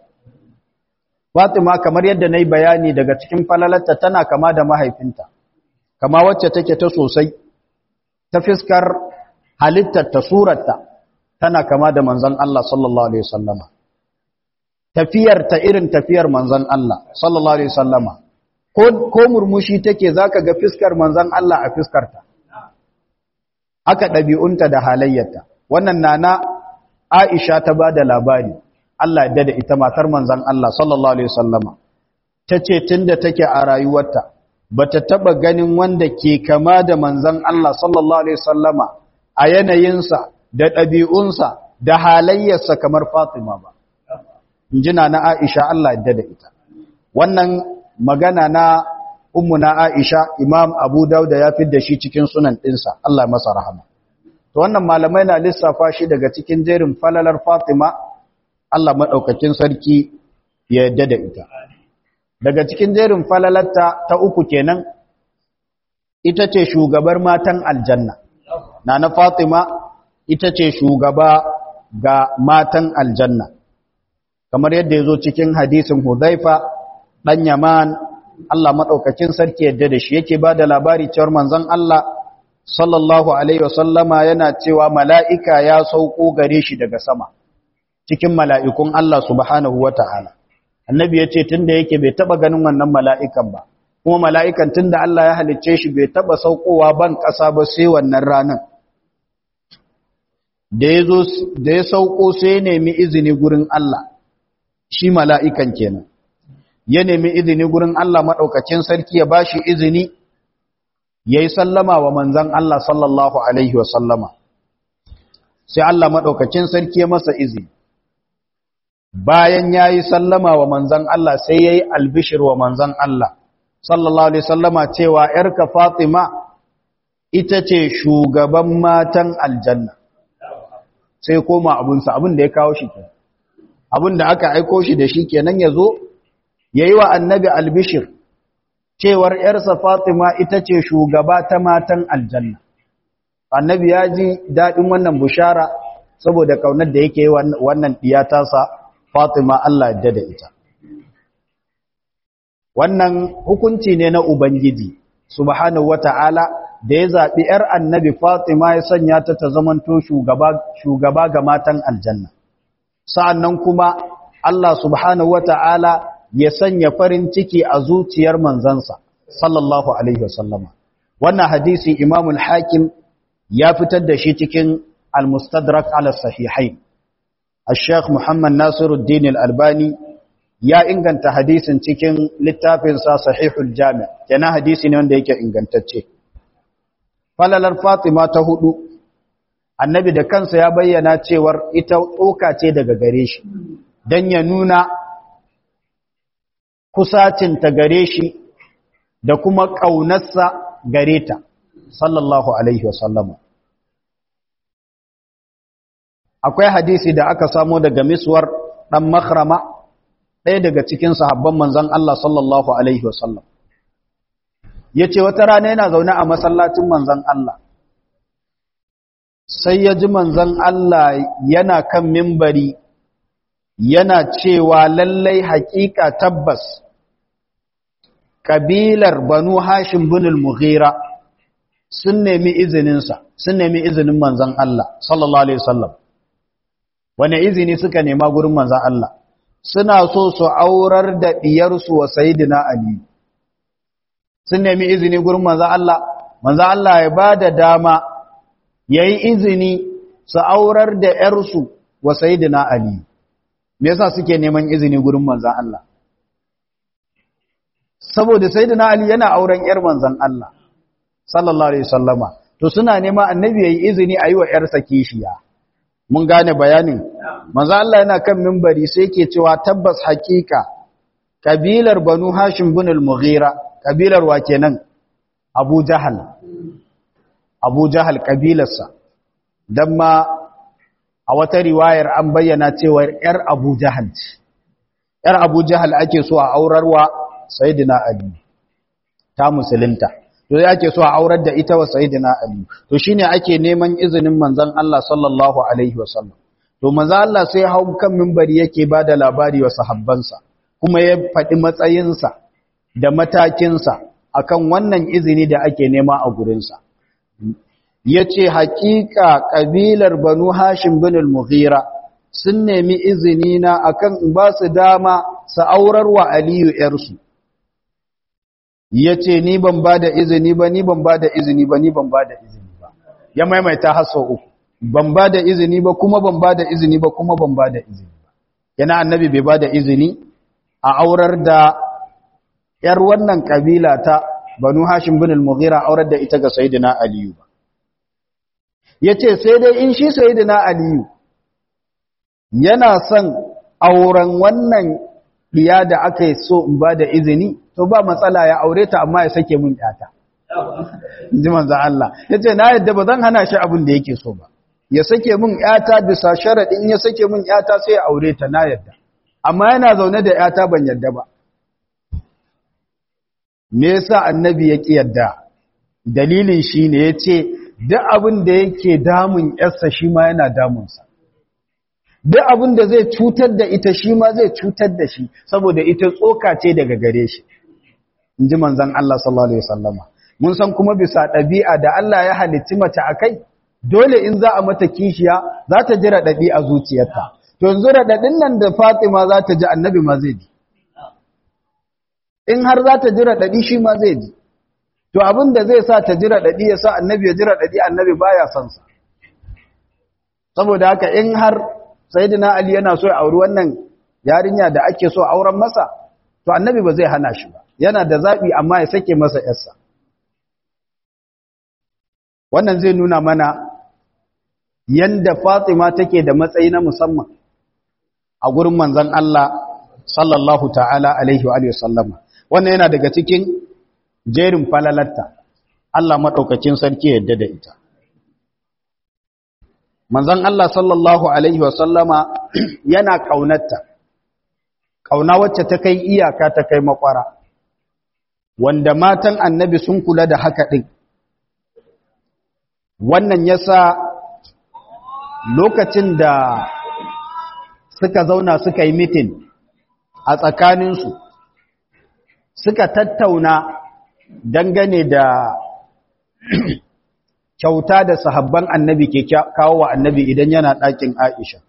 Fatima kamar yadda na yi bayani daga cikin falalarta tana kama da mahaifinta, kama wacce take ta sosai, ta fiskar halittarta, surarta, tana kama da manzan Allah sallallahu Alaihi wasallama. Tafiyarta irin tafiyar manzan Allah sallallahu Alaihi wasallama. Ko murmushi take za ka ga fiskar manzan Allah a fiskarta. Haka ɗabi'unta da halayyarta. Wannan nana Aisha ta ba da labari, Allah ya da ita matar manzan Allah sallallahu Alaihi wasallama, ta ce tun da take a rayuwarta, ba ta taɓa ganin wanda ke kama da manzan Allah sallallahu Alaihi wasallama a yanayinsa da ɗabi'unsa da halayyarsa kamar Fatima ba. Injina na Aisha Allah ya da ita. Wannan magana na ummuna Aisha, Imam Abu Dawud ya fidda shi cikin sunan ɗinsa, Allah ya masa rahama. To wannan malamai na lissafa shi daga cikin jerin falalar Fatima Allah madaukakin sarki ya yarda da ita daga cikin jerin falalarta ta uku kenan ita ce shugabar matan aljanna nana Fatima ita ce shugaba ga matan aljanna kamar yadda yazo cikin hadisin Hudhaifa dan Yaman Allah madaukakin sarki yarda da shi yake bada labari cewa manzon Allah sallallahu alaihi wasallama yana cewa mala'ika ya sauko gare shi daga sama cikin mala'ikun Allah subhanahu wata'ala annabi yace tunda yake bai taba ganin wannan mala'ikan ba kuma mala'ikan tunda Allah ya halicce shi bai taba saukowa ban kasa ba sai wannan ranan da ya sauko sai ya nemi izini gurin Allah shi mala'ikan kenan ya nemi izini gurin Allah madaukakin sarki ya bashi izini ya yi sallama wa manzan Allah sallallahu Alaihi wasallama sai Allah maɗaukacin sarki ya masa izini bayan ya yi sallama wa manzan Allah sai ya yi albishir wa manzan Allah sallallahu Alaihi wasallama cewa ‘yarka Fatima ita ce shugaban matan aljanna sai koma abinsa abin da ya kawo shi ke abin da aka aiko shi da shi kenan ya zo ya yi wa annabi albishir cewar ‘yarsa Fatima ita ce shugaba ta matan aljanna. Annabi ya ji daɗin wannan bushara saboda ƙaunar da yake wannan ɗiyatasa Fatima Allah yadda da ita. Wannan hukunci ne na Ubangiji, subhanahu wata'ala da ya zaɓi ‘yar annabi Fatima ya sanya ta zamanto shugaba ga matan aljanna. Sa'an nan kuma Allah subhanahu wata'ala ya sanya farin ciki a zuciyar manzansa sallallahu alaihi wasallama wannan hadisi Imam al-Hakim ya fitar da shi cikin al-Mustadrak ala sahihain Sheikh Muhammad Nasiruddin Al-Albani ya inganta hadisin cikin littafinsa Sahihul Jami', kenan hadisi ne wanda yake ingantacce. Falalar Fatima ta 4, Annabi da kansa ya bayyana cewar ita tsoka ce daga gare shi, dan ya nuna kusacin ta gare shi da kuma ƙaunarsa gare ta, sallallahu alaihi wasallam. Akwai hadisi da aka samo daga Miswar dan Makhrama, ɗaya daga cikin sahabban manzon Allah sallallahu alaihi wasallam. Yace wata rana yana zaune a masallacin manzon Allah. Sai ya ji manzon Allah yana kan minbari yana cewa lallai haƙiƙa tabbas kabilar Banu Hashim bin al-Mughira sun nemi izininsa, sun nemi izinin manzon Allah sallallahu alaihi wasallam. Wane izini suka nema gurin manzon Allah? Suna so su aurar da diyarsu wa Sayyidina Ali. Sun nemi izini gurin manzon Allah ya bada dama yayi izini su aurar da yarsu wa Sayyidina Ali. Me yasa suke neman izini gurin manzon Allah? Saboda Sayyidina Ali yana auren yar manzon Allah sallallahu alaihi wasallama. To suna neman annabi yayi izini ayi wa yarsa kishiya. Mun gane bayanin. Manzo Allah yana kan minbari sai yake cewa tabbas hakika kabilar Banu Hashim bin al-Mughira, kabilar wa kenan? Abu Jahal. Abu Jahal kabilarsa. Dan ma a wata riwayar an bayyana cewa yar Abu Jahal ce. Yar Abu Jahal ake so a aurarwa Sayyidina Ali. Ta musulunta. To yake so a aurar da ita wa Sayyidina Ali. To shine ake neman izinin manzon Allah sallallahu alaihi wasallam. To manzon Allah sai hau kan minbari yake bada labari wa sahabbansa, kuma ya faɗi matsayinsa da matakinsa akan wannan izini da ake nema a gurinsa. Yace haƙiƙa kabilar Banu Hashim bin al-Mughira sun nemi izini na akan in ba su dama su aurar wa Aliyu yarsu. Ya ce, ni ban ba da izini ba, ni ban ba da izini ba, ni ban ba da izini ba. Ya maimaita har sau 3. Ban ba da izini ba, kuma ban ba da izini ba, kuma ban ba da izini ba. Yana annabi bai ba da izini a aurar da ‘yar wannan ƙabila ta Banu Hashim bin al-Mughira aurar da ita ga Sayyidina Aliyu ba. Ya ce, sai dai in shi Sayyidina Aliyu yana son auren wannan diya da aka yi so in ba da izini, to ba matsala ya aure ta amma ya sake mun yata. Ji manzo Allah. Yace na yadda ba zan hana shi abin da yake so ba. Ya sake mun yata bisa sharadin ya sake mun yata sai ya aure ta, na yadda. Amma yana zaune da yata ban yadda ba. Me yasa annabi ya ki yadda? Dalilin shine yace duk abin da yake damun yarsa shi ma yana damunsa. Duk abin da zai cutar da ita shi ma zai cutar da shi, saboda ita tsoka ce daga gare shi. In ji manzan Allah sallallahu Alaihi wasallama. Mun san kuma bisa ɗabi'a da Allah ya halitti mace a kai, dole in za a mata kishiya za ta ji raɗaɗi a zuciyarta. To yanzu raɗaɗin nan da Fatima za ta ji annabi ma zai ji. In har za ta ji raɗaɗi shi ma zai ji. To abin da zai sa ta ji raɗaɗi ya sa annabi ya ji raɗaɗi, annabi baya son sa. Saboda haka in har Sayyidina Ali yana so ya auri wannan yarinya da ake so auren masa, to annabi ba zai hana shi ba. Yana da zaɓi amma ya sake masa ‘yarsa. Wannan zai nuna mana yanda Fatima take da matsayi na musamman a gurin manzon Allah sallallahu ta'ala alaihi wa sallama. Wannan yana daga cikin jerin falalarta. Allah maɗaukakin sarki yadda da ita. Manzon Allah sallallahu alaihi wa sallama yana ƙaunarta. Ƙauna wacce ta kai iyaka, ta kai makwara. Wanda matan annabi sun kula da haka ɗin. Wannan yasa lokacin da suka zauna suka yi mitin a tsakaninsu, suka tattauna dangane da kyauta da sahabban annabi ke kawo wa annabi idan yana ɗakin Aisha.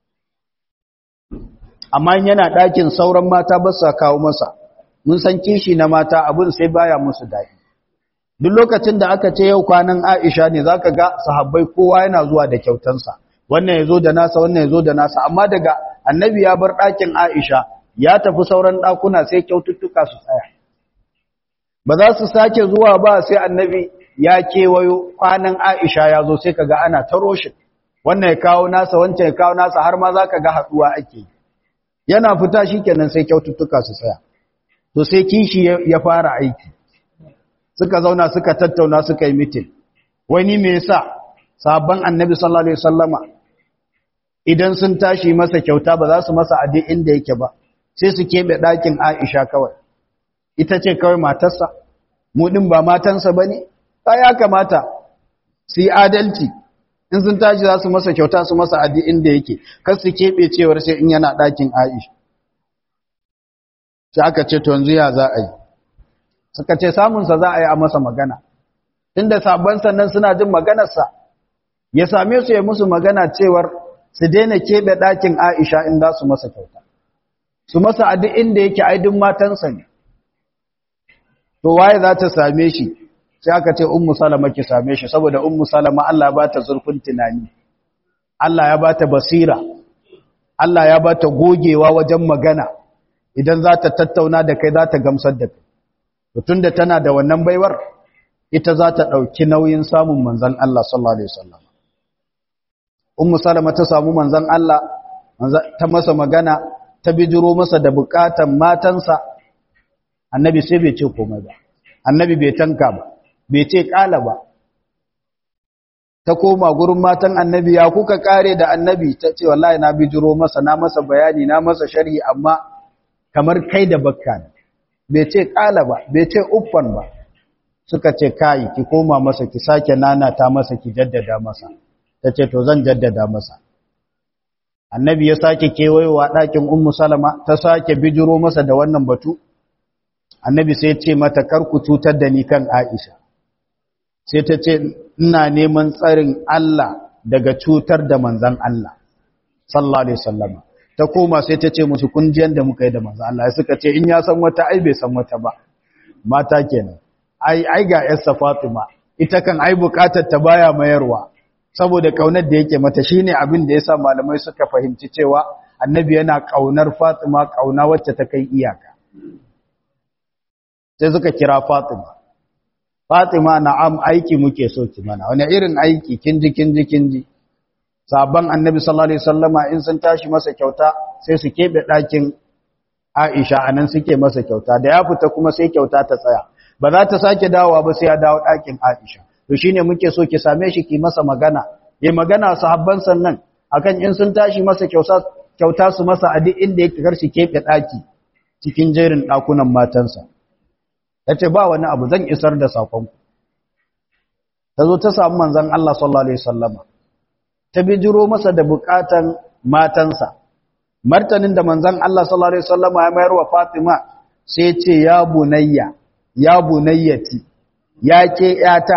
Amma yana ɗakin sauran mata ba sa kawo masa. Mun san kishi na mata abin sai baya musu daɗi. Duk lokacin da aka ce yau kwanan Aisha ne zaka ga sahabbai kowa yana zuwa da kyautansa. wannan yazo da nasa wannan yazo da nasa, amma daga annabi ya bar ɗakin Aisha ya tafi sauran ɗakuna sai kyaututtuka su tsaya, ba za su sake zuwa ba sai annabi ya kewayo kwanan Aisha ya zo, sai kaga ana ta roshin, wannan ya kawo nasa wancan ya kawo nasa, har ma za ka ga haɗuwa ake. Yana fita shi kenan sai kyaututtuka su tsaya. To sai kishi ya fara aiki, suka zauna suka tattauna suka yi mitin. Wani me yasa sabon annabi sallallahu alaihi wasallama idan sun tashi masa kyauta ba za su masa adi inda yake ba, sai su keɓe ɗakin Aisha kawai, ita ce kawai matarsa, mu ɗin ba matansa ba ne, ta ya kamata su yi adalci, in sun tashi za su masa kyauta su masa adi inda yake, kar su keɓe cewar sai in yana ɗakin Aisha. Sai aka ce to yanzu ya za a yi, suka ce samunsa za a yi a masa magana, inda sabon sannan suna jin maganarsa, ya same su ya musu magana cewar su daina keɓe ɗakin Aisha in za su masa kyauta, su masa adi inda yake aidin matansa ne. To waye za ta same shi? Sai aka ce Ummu Salama ki same shi, saboda Ummu Salama Allah ya bata zurfin tunani, Allah ya bata basira, Allah ya bata gogewa wajen magana, idan za ta tattauna da kai za ta gamsar da kai. Tunda tana da wannan baiwar, ita za ta ɗauki nauyin samun manzon Allah sallallahu alaihi wasallam. Ummu Salama ta samu manzon Allah, ta masa magana, ta bijiro masa da bukatan matansa. Annabi sai bai ce komai ba, annabi bai tanka ba, bai ce kala ba. Ta koma gurin matan annabi, ya kuka kare da annabi? Ta ce wallahi na bijiro masa, na masa bayani, na masa sharhi, amma kamar kai da bakka ne. Bai ce kala ba, bai ce uffan ba. Suka ce kai ki koma masa, ki sake nanata masa, ki jaddada masa. Ta ce to zan jaddada masa. Annabi ya sake kewayowa ɗakin Ummu Salama, ta sake bijiro masa da wannan batu. Annabi sai ce mata kar ku cutar da ni kan Aisha. Sai ta ce ina neman tsarin Allah daga cutar da manzon Allah sallallahu alaihi wasallam. Ta koma sai ta ce musu kun ji yanda muka yi da manzon Allah. Suka ce in ya san wata ai bai san wata ba. Mata kenan. Ai ga yarsa Fatima, ita kan ai bukatar ta baya mayarwa. Saboda kaunar da yake mata shine abin da yasa malamai suka fahimci cewa Annabi yana kaunar Fatima kauna wacce ta kai iyaka. Sai suka kira Fatima. Fatima na'am, aiki muke so ki mana. Wani irin aiki? Kinji. Sabon Annabi sallallahu alaihi wasallama in sun tashi masa kyauta sai su kebe ɗakin Aisha anan suke masa kyauta. Da ya fita kuma sai kyauta ta tsaya. Ba za ta sake dawowa ba sai ya dawo ɗakin Aisha. To shine muke so ki same shi ki masa magana. Yayi magana sahabban sannan akan in sun tashi masa kyauta su masa a duk inda yake kar shi kebe ɗaki cikin jerin ɗakunan matansa. Ya ce ba wani abu zan isar da sakonku. Ta zo ta samu manzan Allah sallallahu Alaihi wasallama, ta bijiro masa da bukatan matansa. Martanin da manzan Allah sallallahu Alaihi wasallama ya mayar wa Fatima sai ce ya bunayya, ya bunayyati, ya ke ‘yata,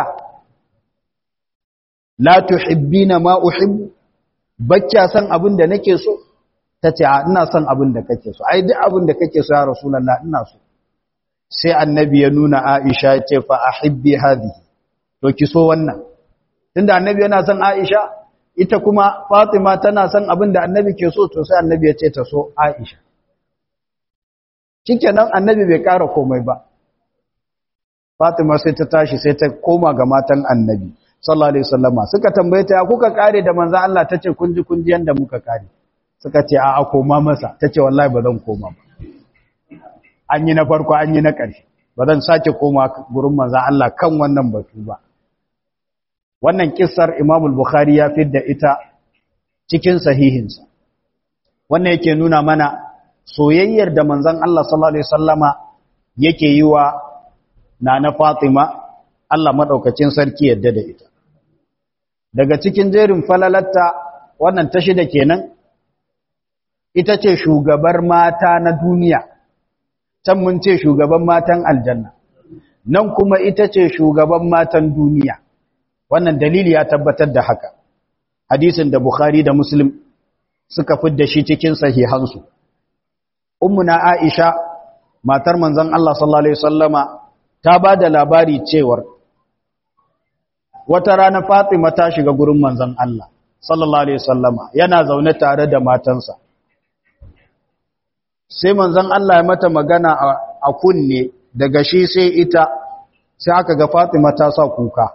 la tuhibbina ma uhibbu, bakya san abin da nake so? Ta ce ina son abin da kake so, ai duk abin da kake so ya Rasulallah ina so. Sai annabi ya nuna Aisha ya ce fa ahibbi hadhihi, to ki so wannan. Tunda annabi yana son Aisha, ita kuma Fatima tana son abin da annabi ke so, to sai annabi ya ce ta so Aisha. Shikenan annabi bai ƙara komai ba. Fatima sai ta tashi sai ta koma ga matan annabi sallallahu alaihi wasallama. Suka tambaye ta ya kuka kare da manzon Allah? Tace kun ji yanda muka kare. Suka ce a'a koma masa. Tace wallahi ba zan koma ba. An yi na farko an yi na ƙarshe, ba zan sake koma gurin manzan Allah kan wannan batu ba. Wannan kissar Imam al-Bukhari ya fidda ita cikin sahihinsa. Wannan yake nuna mana soyayyar da manzan Allah sallallahu alaihi wasallama yake yi wa nana Fatima, Allah madaukakin sarki yadda da ita. Daga cikin jerin falalatta wannan ta shida kenan, ita ce shugabar mata na duniya. Can mun ce shugaban matan aljanna, nan kuma ita ce shugaban matan duniya. Wannan dalili ya tabbatar da haka. Hadisin da Bukhari da Muslim suka fidda shi cikin sahihansu. Ummuna Aisha, matar manzon Allah sallallahu alaihi wasallama, ta ba da labari cewar wata rana Fatima ta shiga gurin manzon Allah sallallahu alaihi wasallama yana zaune tare da matansa sai manzon Allah ya mata magana a kunne daga shi sai ita sai aka ga Fatima ta sa kuka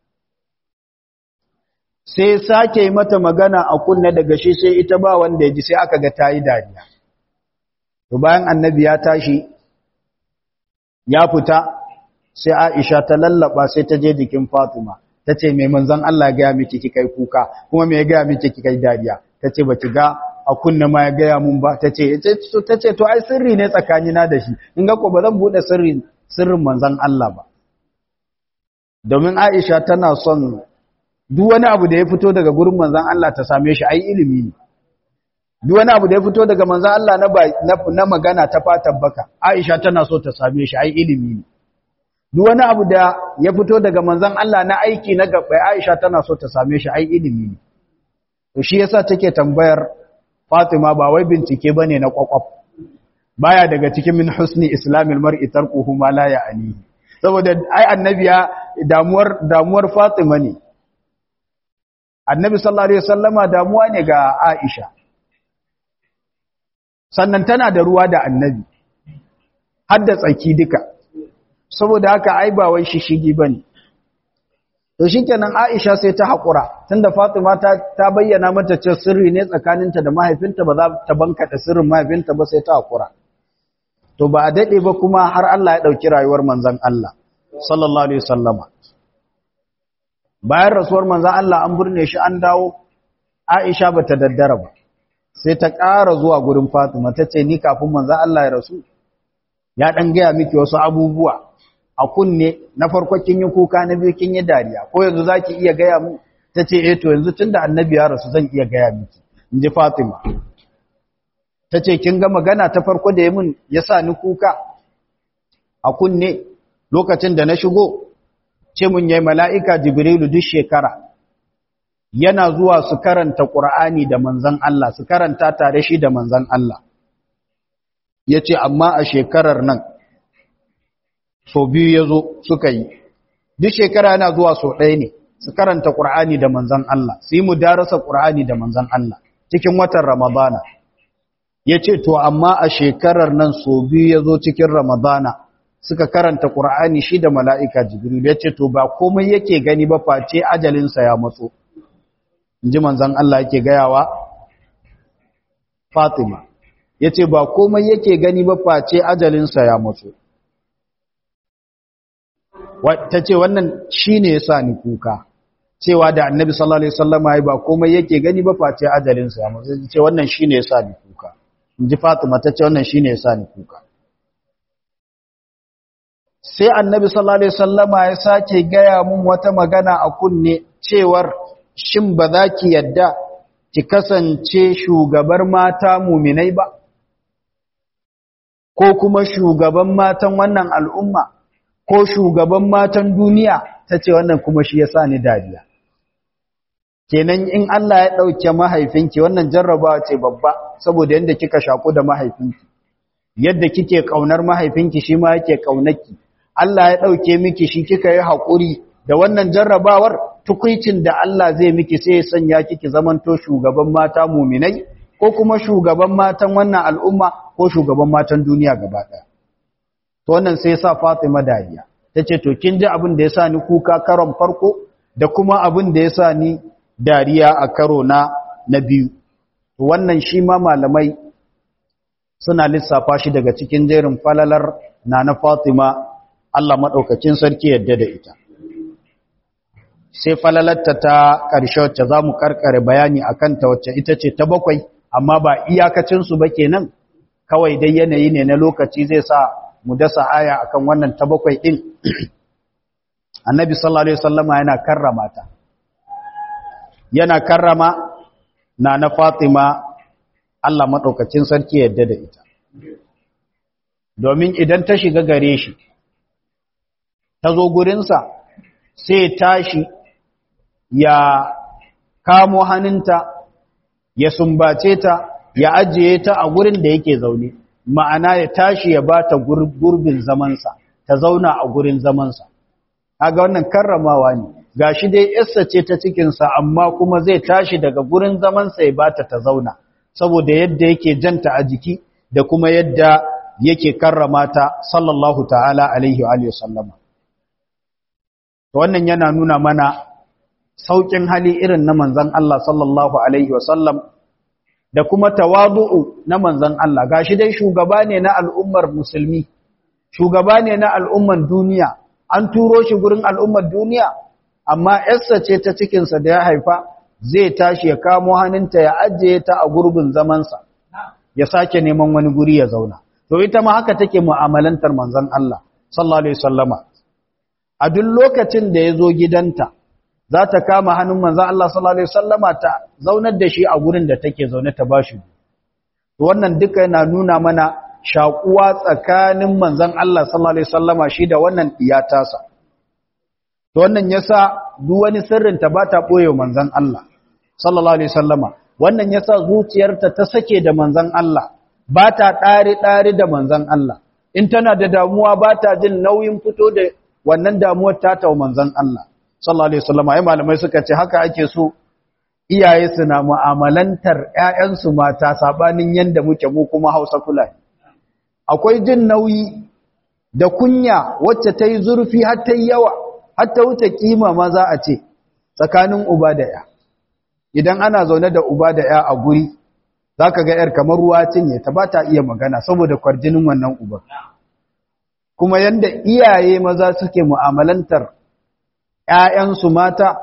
sai sake yi mata magana a kunne daga shi sai ita ba wanda ya ji sai aka ga tayi dariya to bayan annabi ya tashi ya fita sai Aisha ta lallaba sai ta je jikin Fatima tace me manzon Allah ya ga miki kikai kuka kuma me ya ga miki kikai dariya tace baki ga a kunne ma ya ga mun ba tace to ai sirri ne tsakanina da shi in ga ko ba zan bude sirrin manzon Allah ba domin Aisha tana son duk wani abu da ya fito daga gurin manzon Allah ta same shi ai ilimi ne duk wani abu da ya fito daga manzon Allah na magana ta fatan baka Aisha tana so ta same shi ai ilimi ne duk wani abu da ya fito daga manzon Allah na aiki na gaba Aisha tana so ta same shi ai ilimi ne to shi yasa take tambayar Fatima ba wai bincike bane na kwakwaf baya daga cikin min husni islamil mar'i tarkuhu ma la ya'ni saboda ai annabiya damuwar Fatima ne annabi sallallahu alaihi wasallama damuwa ne ga Aisha sannan tana da ruwa da annabi har da tsaki duka saboda haka ai ba wai shishigi bane to shikenan Aisha sai ta hakura tunda Fatima ta bayyana mata cewa sirri ne tsakaninta da mahaifinta ba za ta banka da sirrin mahaifinta ba sai ta hakura to ba a dade ba kuma har Allah ya dauki rayuwar manzon Allah sallallahu alaihi wasallama bayan rasuwar manzon Allah an burne shi an dawo Aisha bata daddara ba sai ta ƙara zuwa gurin Fatima tace ni kafin manzon Allah ya rasu ya dan gaya miki wasu abubuwa a kunne na farko kin yi kuka na biyu kin yi dariya ko yanzu zaki iya gaya mu tace to yanzu tunda annabi ya rasu zan iya gaya miki inji Fatima tace kin ga magana ta farko da yayin yasa ni kuka a kunne lokacin da na shigo ce mun yayi mala'ika Jibrilu duk shekara yana zuwa su karanta Qur'ani da manzon Allah su karanta tare shi da manzon Allah yace amma a shekarar nan so biyu yazo suka yi duk shekara yana zuwa so ɗaya ne su karanta Qur'ani da manzon Allah su yi mudarasa Qur'ani da manzon Allah cikin watan Ramadana yace to amma a shekarar nan so biyu yazo cikin Ramadana suka karanta Qur'ani shi da mala'ika Jibril yace to ba komai yake gani ba face ajalin sa ya matso inji manzon Allah yake gayawa Fatima yace ba komai yake gani ba face ajalin sa ya matso tace wannan shine yasa ni kuka cewa da Annabi sallallahu alaihi wasallam ai ba komai yake gani ba face ajalin sa ya matso tace wannan shine yasa ni kuka inji Fatima tace wannan shine yasa ni kuka sai Annabi sallallahu alaihi wasallama ya sake gaya mun wata magana a kunne cewar shin ba za ki yadda ki kasance shugabar mata muminai ba ko kuma shugaban matan wannan al'umma ko shugaban matan duniya tace wannan kuma shi yasa ni dariya kenan in Allah ya dauke mahaifinki wannan jarrabawa ce babba saboda yanda kika shaku da mahaifinki yadda kike kaunar mahaifinki shi ma yake kaunarki Allah ya dauke miki shi kika yi hakuri da wannan jarrabawar tukuicin da Allah zai miki sai ya sanya kiki zamanto shugaban mata mu'minai ko kuma shugaban matan wannan al'umma ko shugaban matan duniya gaba ɗaya to wannan sai ya sa Fatima dariya tace to kin ji abin da yasa ni kuka karon farko da kuma abin da yasa ni dariya a karo na biyu to wannan shi ma malamai suna lissafa shi daga cikin jerin falalar na Fatima Allah madaukakin sarki yadda da ita sai falalarta ta ƙarshe wacce zamu karkare bayani akan ta wacce ita ce ta bakwai amma ba iyakacin su ba kenan kawai dai yanayi ne na lokaci zai sa mu dasa aya akan wannan ta bakwai din Annabi sallallahu alaihi wasallama yana karrama na Fatima Allah madaukakin sarki yadda da ita domin idan ta shiga gare shi ta zo gurinsa sai tashi ya kamo hannunta ya sumbace ta ya ajiye ta a gurin da yake zaune ma'ana ya tashi ya bata gurbin zamansa ta zauna a gurin zamansa kaga wannan karramawa ne gashi dai yarsa ce ta cikinsa amma kuma zai tashi daga gurin zamansa ya bata ta zauna saboda yadda yake janta a jiki da kuma yadda yake karrama ta sallallahu ta'ala alaihi wa sallama. Wannan yana nuna mana saukin hali irin na manzon Allah sallallahu alaihi wa sallam da kuma tawadu'u na manzon Allah. Gashi dai shugaba ne na al'ummar musulmi, shugaba ne na al'ummar duniya, an turo shi gurin al'ummar duniya, amma yarsa ce ta cikinsa da ya haifa zai tashi ya kamo hannunta ya ajiye ta a gurbin zamansa, ya sake neman wani guri ya zauna. To ita ma haka take mu'amalantar manzon Allah sallallahu alaihi wasallama. A duk lokacin da ya zo gidanta, za ta kama hannun manzon Allah sallallahu alaihi wasallama ta zaunar da shi a gurin da take zaune ta bashi. Wannan duka yana nuna mana shakuwa tsakanin manzon Allah sallallahu alaihi wasallama shi da wannan iyatasa. To wannan yasa duk wani sirrin ta bata boye manzon Allah sallallahu alaihi wasallama. Wannan yasa zuciyarta ta sake da manzon Allah, bata dare da manzon Allah. In tana da damuwa bata jin nauyin fito da wannan damuwar ta wa manzon Allah sallallahu alaihi wasallama. Ai malamai suka ce haka ake so iyaye suna mu'amalantar ƴaƴansu mata sabanin yanda muke mu kuma Hausa Fulani. Akwai jin nauyi da kunya wacce ta yi zurfi har ta yi yawa, har ta wuce kima ma za a ce tsakanin uba da ya. Idan ana zaune da uba da ya a guri, za ka ga ‘yar kamar ruwa cinye ta ba ta iya magana saboda kwarjinin wannan uba. Kuma yanda iyaye maza suke mu'amalantar ‘ya'yansu mata,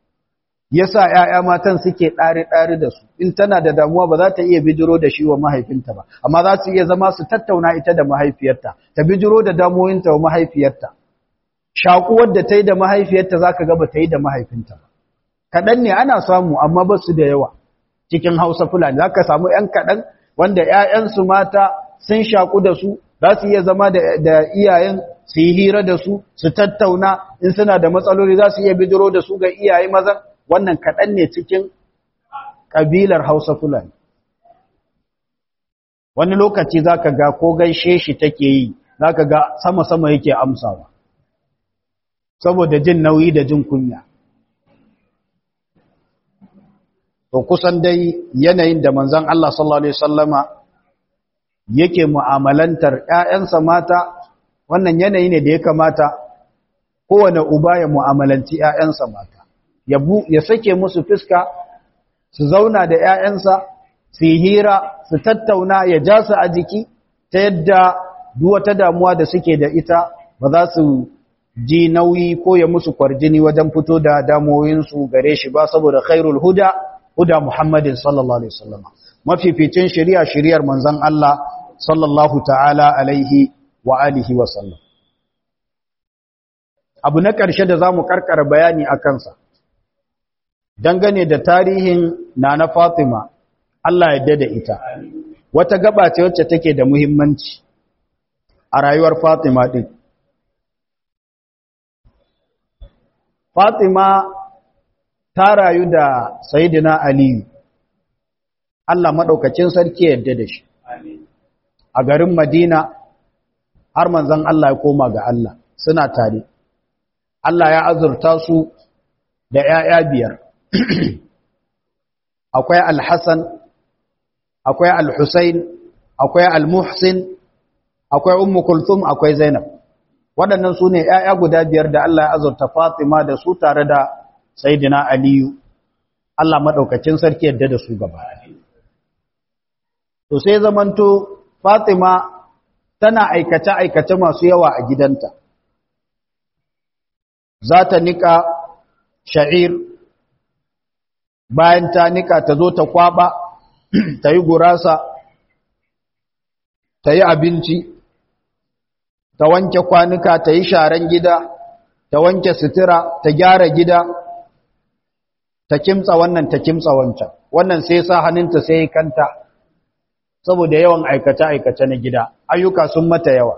ya sa ‘ya'ya matan suke ɗari-ɗari da su, in tana da damuwa ba za ta iya bijiro da shi wa mahaifinta ba, amma za su iya zama su tattauna ita da mahaifiyarta, ta bijiro da damuwoyinta wa mahaifiyarta. Shakuwar da ta yi da mahaifiyarta za ka ga ba ta yi da mahaifinta ba. Kaɗan ne ana samu, amma ba su da yawa cikin Hausa Fulani. Za ka samu ‘yan kaɗan wanda ‘ya'yansu mata sun shaku da su, za su iya zama da iyayen su yi hira da su, su tattauna, in suna da matsaloli za su iya bijiro da su ga iyaye mazan. Wannan kaɗan ne cikin ƙabilar Hausa Fulani. Wani lokaci za ka ga ko gaishe shi take yi, za ka ga sama-sama yake amsawa, saboda jin nauyi da jin kunya. To kusan dai yanayin da manzon Allah sallallahu alaihi wasallama yake mu'amalantar ƴaƴansa mata, wannan yanayi ne da ya kamata kowane uba ya mu'amalanci ƴaƴansa mata. Ya sake musu fiska, su zauna da ‘ya'yansa, su yi hira, su tattauna, ya ja su a jiki, ta yadda duwata damuwa da suke da ita ba za su ji nauyi ko ya musu kwarjini wajen fito da damuwoyinsu gare shi ba, saboda khairul huda Muhammadin sallallahu Alaihi wasallama. Mafificin shiriyar manzan Allah sallallahu ta'ala alaihi wa alihi wasallam. Abu na ƙarshe da za mu karkara bayani a kansa, dangane da tarihin Nana Fatima, Allah ya da ita. Wata gaba ce wacce take da muhimmanci a rayuwar Fatima din. Fatima ta rayu da Sayyidina Ali, Allah madaukakin sarki ya yarda da shi. A garin Madina har manzon Allah ya koma ga Allah, suna tare. Allah ya azurta su da ‘ya'ya 5. Akwai Al-Hassan, akwai Al-Husayn, akwai Al-Muhsin, akwai Ummu Kulthum, akwai Zainab. Waɗannan su ne ‘ya'ya guda 5 da Allah ya azurta Fatima da su tare da Sayyidina Aliyu. Allah maɗaukacin sarki yadda da su gaba. To sai zamanto Fatima tana aikace-aikace masu yawa a gidanta. Za ta niƙa sha'ir, bayan ta nika ta zo ta kwaba, ta yi gurasa, ta yi abinci, ta wanke kwanuka, ta yi sharan gida, ta wanke sutura, ta gyara gida, ta kimtsa wannan, ta kimtsa wancan. Wannan sai sa hannunta sai kanta, saboda yawan aikace-aikace na gida, ayyuka sun mata yawa.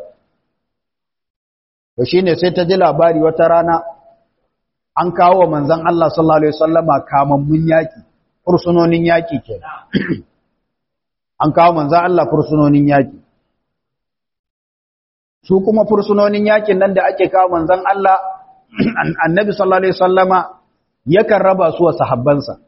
To shi ne sai ta ji labari wata rana, an kawo wa manzan Allah sallallahu Alaihi wasallama kamammun yaƙi, fursunonin yaƙi ke. An kawo manzan Allah fursunonin yaƙi. Su kuma fursunonin yaƙin nan da ake kawo manzan Allah annabi sallallahu alaihi wasallama yakan raba su wa sahabbansa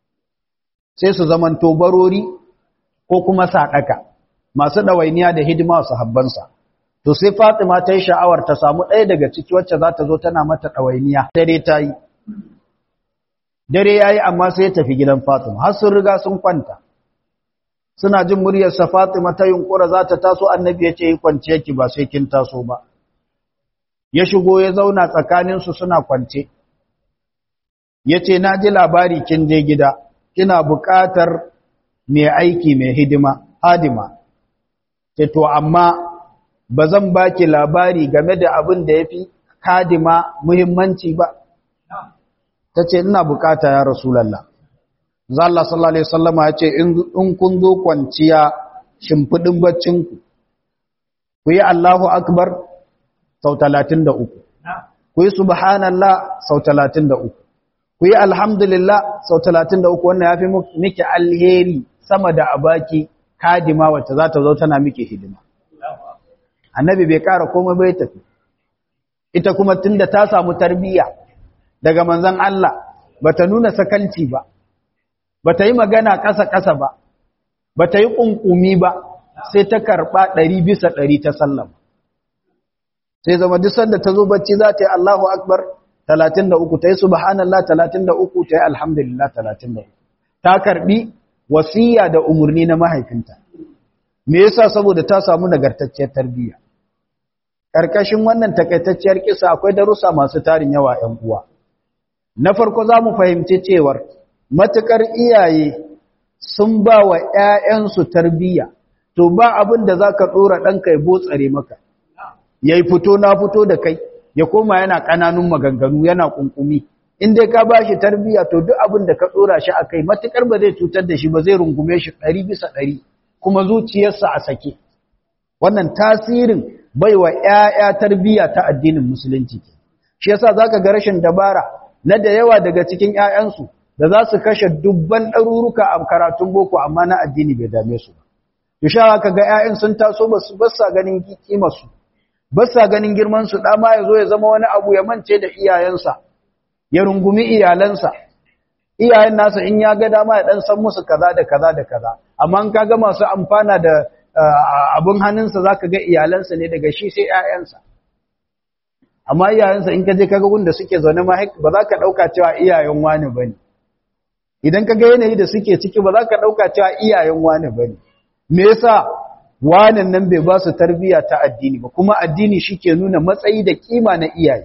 sai su zaman tobarori ko kuma sadaka masu dawainiya da hidima wa sahabbansa to sai Fatima ta yi sha'awar ta samu ɗaya daga ciki wacce za ta zo tana mata dawainiya dare ta yi dare yayi amma sai ya tafi gidan Fatima har sun riga sun kwanta suna jin muryar sa Fatima ta yunkura za ta taso annabi ya ce yi kwance ki ba sai kin taso ba ya shigo ya zauna tsakanin su suna kwance yace na ji labari kin je gida kina buƙatar mai aiki mai hadima ce to amma bazan baki labari game da abin da yafi hadima muhimmanci ba tace ina buƙata ya rasulullah za Allah sallallahu alaihi wasallama ya ce in kun zo kwanciya shimfidin baccinku ku yi Allahu akbar sau 33 ku yi subhanallah sau 33 ku yi alhamdulillah sau 33 wannan yafi miki alheri sama da abaki kadima wacce za ta zo tana miki hidima annabi bai kara komai bai tafi ita kuma tunda ta samu tarbiyya daga manzon Allah bata nuna sakalci ba bata yi magana ƙasa-ƙasa ba bata yi ƙunƙumi ba sai ta karɓa 100% ta sallama sai zama duk sanda ta zo bacci za ta yi Allahu Akbar 33 ta yi subhanallah 33 ta yi alhamdulillah 33 ta karɓi wasiya da umarni na mahaifinta me yasa saboda ta samu nagartacciyar tarbiyya ƙarƙashin wannan takaitacciyar kisa akwai darussa masu tarin yawa 'yan uwa na farko za mu fahimci cewar matuƙar iyaye sun ba wa ‘ya'yansu tarbiyya, to ba abin da za ka ɗora ɗanka ya botsare maka, ya yi fito na fito da kai, ya koma yana ƙananun maganganu yana ƙunƙumi. In dai ka ba shi tarbiyya, to duk abin da ka ɗora shi a kai, matuƙar ba zai cutar da shi ba zai rungume shi 100%, kuma zuciyarsa a sake. Wannan tasirin bai wa ‘ya'ya tarbiyya ta addinin Musulunci. Shi yasa za ka ga rashin dabara na da yawa daga cikin ‘ya'yansu, da za su kashe dubban ɗaruruka a karatun boko amma na addini bai dame su ba. Yusha ka ga ‘ya'yan sun taso ba sa ganin kimarsu, ba sa ganin girmansu, ɗama ya zo ya zama wani abu ya mance da iyayensa, ya rungumi iyalansa. Iyayen nasa in ya ga dama ya ɗan san musu kaza da kaza da kaza, amma in ka ga masu amfana da abin hannunsa za ka ga iyalansa ne daga shi sai ‘ya'yansa. Amma iyayensa in ka je kaga wanda suke zaune ma ba za ka ɗauka cewa iyayen wani ba ne. Idan ka ga yanayi da suke ciki ba za ka ɗauka cewa iyayen wani ba ne. Me yasa wanan nan bai ba su tarbiyya ta addini ba, kuma addini shi ke nuna matsayi da kima na iyaye.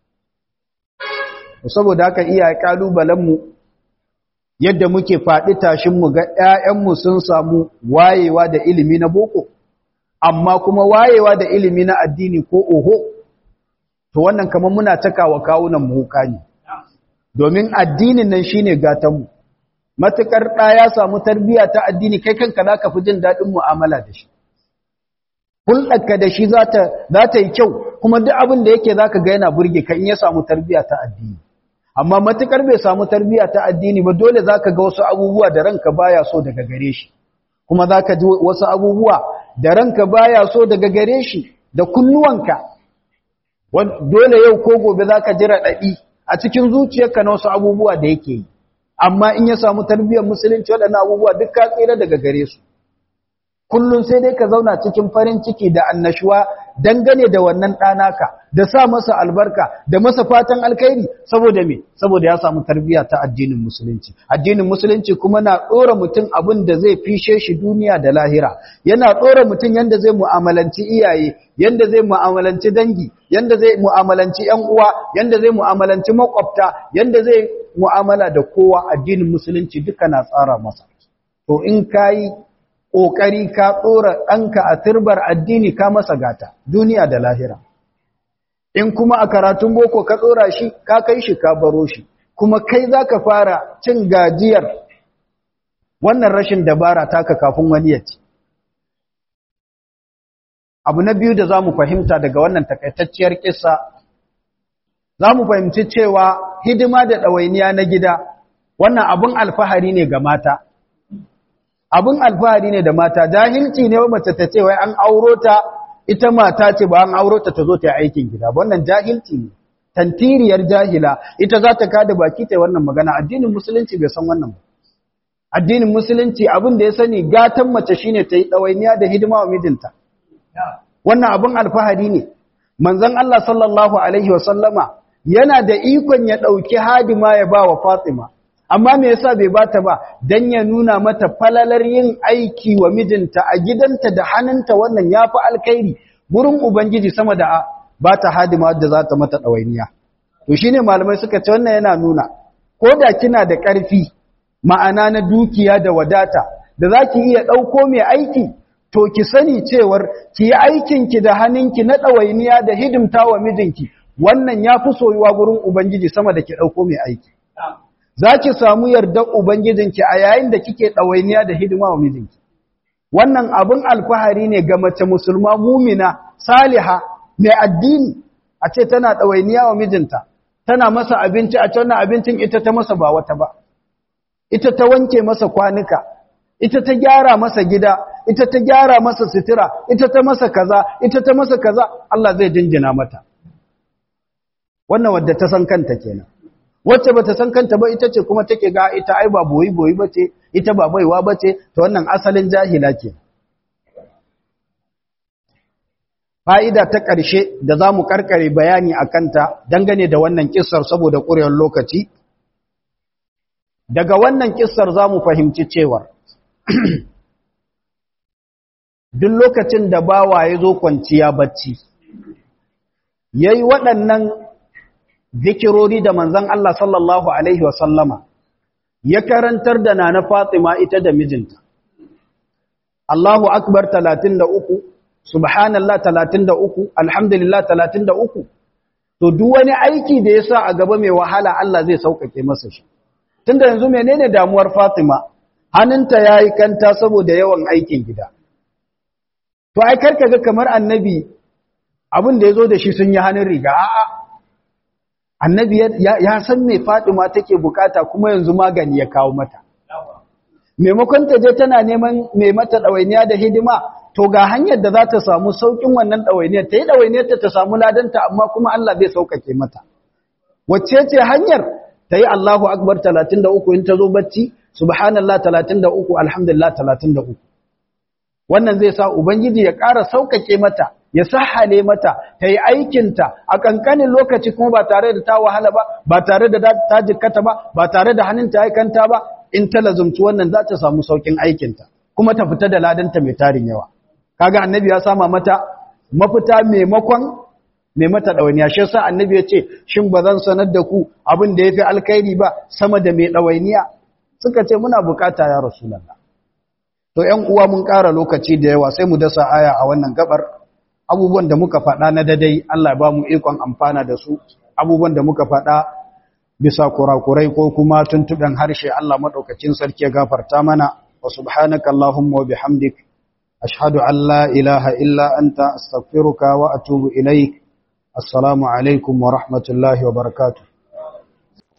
Saboda haka iyaye ƙalubalenmu yadda muke faɗi tashinmu ga ‘ya'yanmu sun samu wayewa da ilimi na boko, amma kuma wayewa da ilimi na addini ko oho, to wannan kamar muna takawa kawunan mu wuka ne. Domin addinin nan shine gatanmu. Matukar ɗa ya samu tarbiyya ta addini kai kanka za ka fi jin daɗin mu'amala da shi. Hulɗarka da shi za ta yi kyau, kuma duk abin da yake za ka ga yana burge ka in ya samu tarbiyya ta addini. Amma matukar bai samu tarbiyya ta addini ba dole za ka ga wasu abubuwa da ranka baya so daga gare shi. Kuma za ka ji wasu abubuwa da ranka baya so daga gare shi da kunnuwanka. Dole yau ko gobe za ka ji raɗaɗi a cikin zuciyarka na wasu abubuwa da yake yi. Amma in ya samu tarbiyyar musulunci waɗannan abubuwa duk ka tsira daga gare su. Kullum sai dai ka zauna cikin farin ciki da annashuwa dangane da wannan ɗanaka, da sa masa albarka, da masa fatan alkhairi, saboda me? Saboda ya samu tarbiyya ta addinin musulunci. Addinin musulunci kuma na ɗora mutum abin da zai fishe shi duniya da lahira. Yana ɗora mutum yanda zai mu'amalanci iyaye, yanda zai mu'amalanci dangi, yanda zai mu'amalanci ƴan uwa, yanda zai mu'amalanci makwabta, yanda zai mu'amala da kowa. Addinin musulunci duka na tsara masa. To in kai ƙoƙari ka ɗora ɗanka a turbar addini ka masa gata, duniya da lahira. In kuma a karatun boko ka ɗora shi, ka kai shi ka baro shi, kuma kai za ka fara cin gajiyar wannan rashin dabara taka kafin wani ya ci. Abu na biyu da za mu fahimta daga wannan takaitacciyar ƙissa, za mu fahimci cewa hidima da ɗawainiya na gida, wannan abin alfahari ne ga mata. Abin alfahari ne da mata, jahilci ne wa mace ta ce wai an auro ta ita mata ce ba an auro ta ta zo ta yi aikin gida, wannan jahilci ne. tantiriyar jahila ita za ta kada baki ta wannan magana. Addinin musulunci bai san wannan ba. Addinin musulunci abin da ya sani gatan mace shine ta yi ɗawainiya da hidima wa mijinta. Wannan abin alfahari ne. Manzon Allah sallallahu alaihi wa sallama yana da ikon ya ɗauki hadima ya ba wa Fatima. Amma me yasa bai bata ba? Dan ya nuna mata falalar yin aiki wa mijinta a gidanta da hannunta, wannan yafi alkhairi gurin Ubangiji sama da bata hadima wadda za ta mata ɗawainiya. To shine malamai suka ce wannan yana nuna ko da kina da ƙarfi, ma'ana na dukiya da wadata da zaki iya ɗauko mai aiki, to ki sani cewar ki yi aikinki da hannunki na ɗawainiya da hidimta wa mijinki, wannan yafi soyuwa gurin Ubangiji sama da ki ɗauko mai aiki. Za ki samu yardar Ubangijinki a yayin da kike ɗawainiya da hidima wa mijinki. Wannan abin alfahari ne ga mace musulma mumina, saliha, mai addini, a ce tana ɗawainiya wa mijinta, tana masa abinci, a ce wannan abincin ita ta masa ba wata ba. Ita ta wanke masa kwanuka, ita ta gyara masa gida, ita ta gyara masa sutura, ita ta masa kaza, ita ta masa kaza, Allah zai jinjina mata. Wannan wadda ta san kanta kenan. Wacce bata san kanta ba ita ce kuma take ga ita ai ba boyi bace, ita ba baiwa bace, to wannan asalin jahila ke. Fa'ida ta ƙarshe da zamu karkare bayani akan ta dangane da wannan kissar saboda ƙurewar lokaci. Daga wannan kissar zamu fahimci cewa duk lokacin da bawa ya zo kwanciya bacci, yayi waɗannan zikirori da manzon Allah sallallahu alaihi wasallama ya karantar da nana Fatima ita da mijinta. Allahu akbar 33, subhanallah 33, alhamdulillah 33. To duk wani aiki da yasa a gaba mai wahala Allah zai saukake masa shi. Tunda yanzu menene damuwar Fatima? Hannunta yayi kanta saboda yawan aikin gida. To ai karka ga kamar annabi abin da yazo da shi sun yi hannun riga. A'a. Annabi ya san me Fatima take bukata kuma yanzu magani ya kawo mata. Maimakon ta je tana neman mai mata ɗawainiya da hidima, to ga hanyar da za ta samu saukin wannan ɗawainiyar, ta yi ɗawainiyar ta samu ladanta amma kuma Allah zai sauƙaƙe mata. Wacce ce hanyar? Ta yi Allahu Akbar 33 in ta zo bacci, subhanallah 33, alhamdulillah 33. Wannan zai sa Ubangiji ya ƙara sauƙaƙe mata, ya sahale mata ta yi aikinta a ƙanƙanin lokaci kuma ba tare da ta wahala ba, ba tare da ta jikkata ba, ba tare da hannunta ya kanta ba. In ta lazumci wannan za ta samu sauƙin aikinta kuma ta fita da ladanta mai tarin yawa. Kaga annabi ya sama mata mafita maimakon mai mata ɗawainiya. Shi yasa annabi ya ce, shin ba zan sanar da ku abin da ya fi alkhairi ba sama da mai ɗawainiya? Suka ce muna bukata ya Rasulallah. To ‘yan uwa mun ƙara lokaci da yawa sai mu dasa aya a wannan gabar. Abubuwan da muka faɗa na dadai Allah ba mu ikon amfana da su, abubuwan da muka faɗa bisa kurakurai ko kuma tuntuɓen harshe Allah maɗaukacin sarki ya gafarta mana. Wa subhanaka Allahumma wa bihamdik ashhadu an la ilaha illa anta astaghfiruka wa atubu ilaik. Assalamu alaikum wa rahmatullahi wa barakatuh.